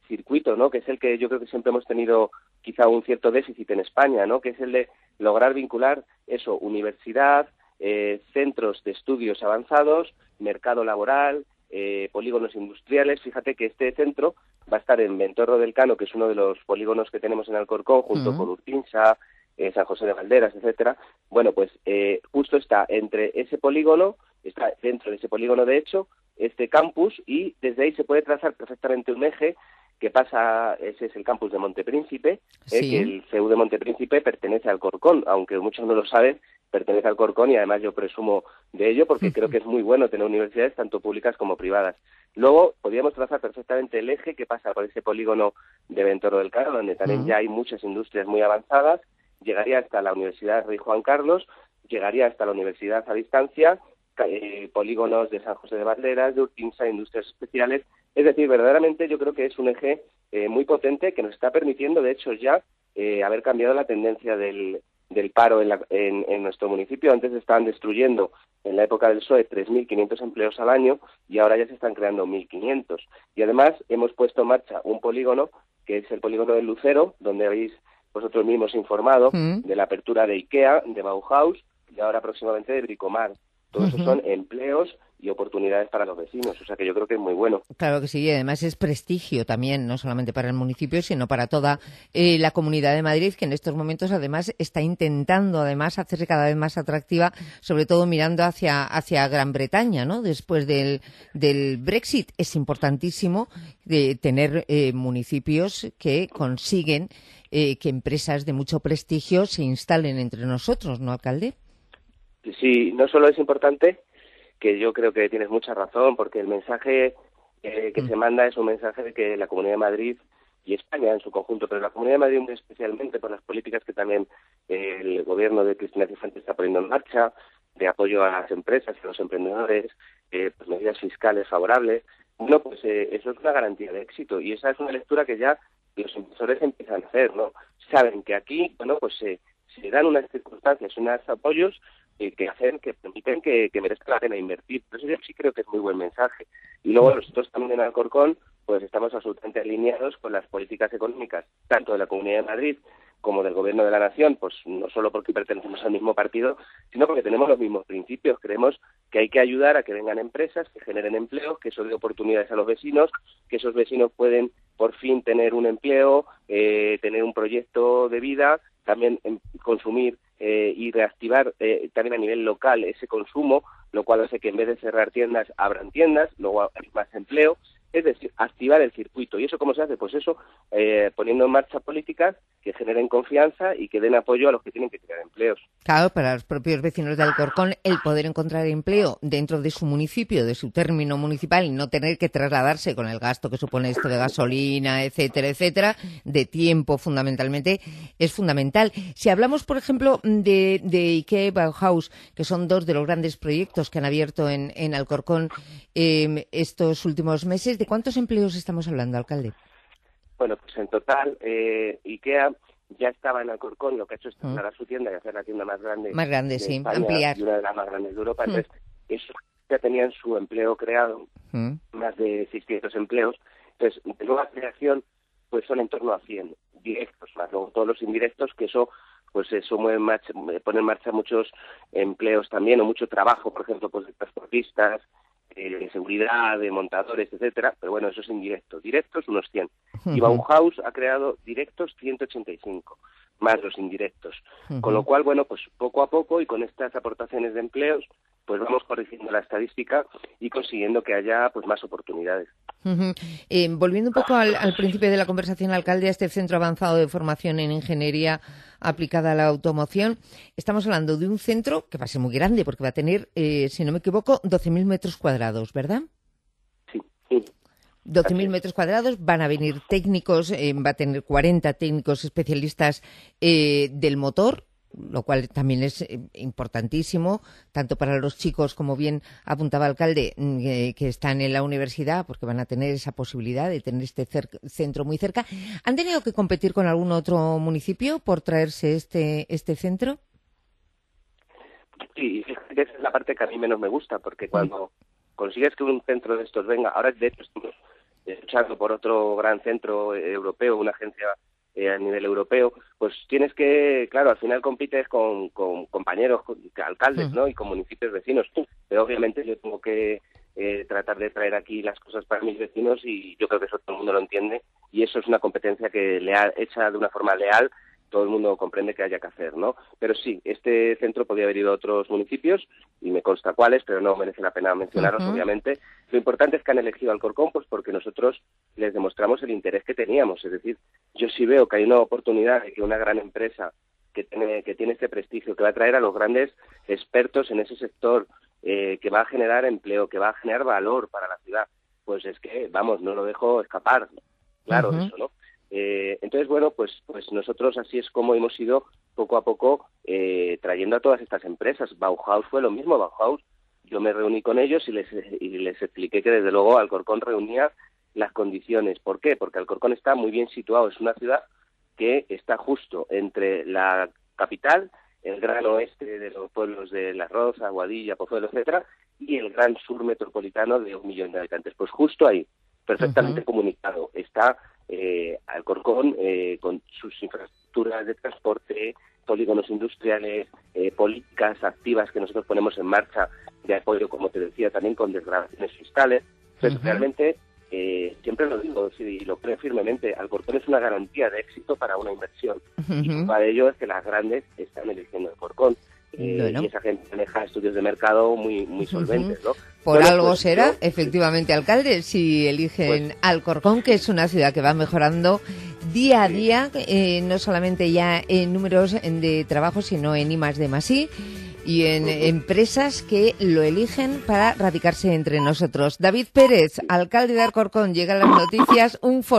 circuito, ¿no? Que es el que yo creo que siempre hemos tenido quizá un cierto déficit en España, ¿no? Que es el de lograr vincular eso, universidad, eh, centros de estudios avanzados, mercado laboral, eh, polígonos industriales. Fíjate que este centro va a estar en Ventorro del Cano, que es uno de los polígonos que tenemos en Alcorcón, junto uh-huh. con Urquinsa, eh, San José de Valderas, etcétera. Bueno, pues eh, justo está entre ese polígono, está dentro de ese polígono, de hecho, este campus, y desde ahí se puede trazar perfectamente un eje que pasa, ese es el campus de Montepríncipe, sí. eh, que el C E U de Montepríncipe pertenece al Alcorcón, aunque muchos no lo saben, pertenece al Alcorcón, y además yo presumo de ello porque creo que es muy bueno tener universidades tanto públicas como privadas. Luego podríamos trazar perfectamente el eje que pasa por ese polígono de Ventorro del Cano, donde también uh-huh. ya hay muchas industrias muy avanzadas, llegaría hasta la Universidad Rey Juan Carlos, llegaría hasta la Universidad a distancia, eh, polígonos de San José de Valderas, de Urquinsa, industrias especiales. Es decir, verdaderamente yo creo que es un eje eh, muy potente que nos está permitiendo, de hecho, ya eh, haber cambiado la tendencia del, del paro en, la, en, en nuestro municipio. Antes estaban destruyendo, en la época del P S O E, tres mil quinientos empleos al año y ahora ya se están creando mil quinientos. Y además hemos puesto en marcha un polígono, que es el polígono del Lucero, donde habéis vosotros mismos informado mm. de la apertura de IKEA, de Bauhaus y ahora próximamente de Bricomar. Todos uh-huh. esos son empleos y oportunidades para los vecinos, o sea que yo creo que es muy bueno. Claro que sí, y además es prestigio también, no solamente para el municipio, sino para toda eh, la Comunidad de Madrid, que en estos momentos además está intentando además hacerse cada vez más atractiva, sobre todo mirando hacia hacia Gran Bretaña, ¿no? Después del, del Brexit. Es importantísimo de tener eh, municipios que consiguen eh, que empresas de mucho prestigio se instalen entre nosotros, ¿no, alcalde? Sí, no solo es importante, que yo creo que tienes mucha razón, porque el mensaje eh, que mm. se manda es un mensaje de que la Comunidad de Madrid y España en su conjunto, pero la Comunidad de Madrid muy especialmente por las políticas que también eh, el gobierno de Cristina Cifuentes está poniendo en marcha, de apoyo a las empresas y a los emprendedores, eh, pues medidas fiscales favorables. Bueno, pues eh, eso es una garantía de éxito, y esa es una lectura que ya los inversores empiezan a hacer, ¿no? Saben que aquí, bueno, pues se, se dan unas circunstancias, unos apoyos eh, que hacen, que permiten que, que merezca la pena invertir. Por eso yo sí creo que es muy buen mensaje. Y luego nosotros también en Alcorcón, pues estamos absolutamente alineados con las políticas económicas, tanto de la Comunidad de Madrid como del Gobierno de la Nación, pues no solo porque pertenecemos al mismo partido, sino porque tenemos los mismos principios. Creemos que hay que ayudar a que vengan empresas, que generen empleo, que eso dé oportunidades a los vecinos, que esos vecinos pueden por fin tener un empleo, eh, tener un proyecto de vida, también eh, consumir eh, y reactivar eh, también a nivel local ese consumo, lo cual hace que en vez de cerrar tiendas, abran tiendas, luego hay más empleo. Es decir, activar el circuito. ¿Y eso cómo se hace? Pues eso, eh, poniendo en marcha políticas que generen confianza y que den apoyo a los que tienen que crear empleos. Claro, para los propios vecinos de Alcorcón, el poder encontrar empleo dentro de su municipio, de su término municipal, y no tener que trasladarse con el gasto que supone esto de gasolina, etcétera, etcétera, de tiempo fundamentalmente, es fundamental. Si hablamos, por ejemplo, de, de IKEA y Bauhaus, que son dos de los grandes proyectos que han abierto en, en Alcorcón eh, estos últimos meses, ¿de cuántos empleos estamos hablando, alcalde? Bueno, pues en total, eh, IKEA ya estaba en Alcorcón, lo que ha hecho es trasladar uh. su tienda y hacer la tienda más grande. Más grande, de sí, España, ampliar. Y una de las más grandes de Europa. Uh. Entonces, eso ya tenían su empleo creado, uh. más de seiscientos empleos. Entonces, de nueva creación, pues son en torno a cien directos, más luego todos los indirectos, que eso pues eso mueve en marcha, pone en marcha muchos empleos también, o mucho trabajo, por ejemplo, pues de transportistas, de seguridad, de montadores, etcétera, pero bueno, eso es indirecto. Directos, unos cien. Uh-huh. Y Bauhaus ha creado directos ciento ochenta y cinco, más los indirectos. Uh-huh. Con lo cual, bueno, pues poco a poco y con estas aportaciones de empleos, pues vamos corrigiendo la estadística y consiguiendo que haya pues más oportunidades. Uh-huh. Eh, volviendo un poco al, al principio de la conversación, alcalde, a este centro avanzado de formación en ingeniería aplicada a la automoción, estamos hablando de un centro que va a ser muy grande porque va a tener, eh, si no me equivoco, doce mil metros cuadrados, ¿verdad? Sí, sí. doce mil metros cuadrados, van a venir técnicos, eh, va a tener cuarenta técnicos especialistas eh, del motor, lo cual también es eh, importantísimo, tanto para los chicos, como bien apuntaba el alcalde, eh, que están en la universidad, porque van a tener esa posibilidad de tener este cer- centro muy cerca. ¿Han tenido que competir con algún otro municipio por traerse este este centro? Sí, esa es la parte que a mí menos me gusta, porque cuando mm. consigues que un centro de estos venga, ahora de hecho estamos luchando por otro gran centro europeo, una agencia eh, a nivel europeo, pues tienes que, claro, al final compites con, con compañeros, con alcaldes, ¿no? Y con municipios vecinos. Pero obviamente yo tengo que eh, tratar de traer aquí las cosas para mis vecinos y yo creo que eso todo el mundo lo entiende y eso es una competencia que leal, hecha de una forma leal, todo el mundo comprende que haya que hacer, ¿no? Pero sí, este centro podría haber ido a otros municipios, y me consta cuáles, pero no merece la pena mencionarlos, uh-huh. obviamente. Lo importante es que han elegido Alcorcón, pues porque nosotros les demostramos el interés que teníamos. Es decir, yo sí veo que hay una oportunidad de que una gran empresa que tiene, que tiene este prestigio, que va a traer a los grandes expertos en ese sector, eh, que va a generar empleo, que va a generar valor para la ciudad, pues es que, vamos, no lo dejo escapar. Claro, uh-huh. eso, ¿no? Eh, entonces, bueno, pues pues nosotros así es como hemos ido poco a poco eh, trayendo a todas estas empresas. Bauhaus fue lo mismo. Bauhaus, yo me reuní con ellos y les, y les expliqué que desde luego Alcorcón reunía las condiciones. ¿Por qué? Porque Alcorcón está muy bien situado. Es una ciudad que está justo entre la capital, el gran oeste de los pueblos de La Roza, Guadilla, Pozuelo, etcétera, y el gran sur metropolitano de un millón de habitantes. Pues justo ahí, perfectamente uh-huh. comunicado, está Eh, Alcorcón, eh, con sus infraestructuras de transporte, polígonos industriales, eh, políticas activas que nosotros ponemos en marcha de apoyo, como te decía, también con desgravaciones fiscales. Entonces, uh-huh. realmente, eh, siempre lo digo y lo creo firmemente, Alcorcón es una garantía de éxito para una inversión. Uh-huh. Y para ello es que las grandes están eligiendo Alcorcón. Eh, bueno. Y esa gente maneja estudios de mercado muy muy solventes, ¿no? Por bueno, algo pues, será, yo, efectivamente, alcalde, si eligen pues, Alcorcón, que es una ciudad que va mejorando día a día, eh, no solamente ya en números de trabajo, sino en I más D más I, y en uh-huh. empresas que lo eligen para radicarse entre nosotros. David Pérez, alcalde de Alcorcón, llegan las noticias, un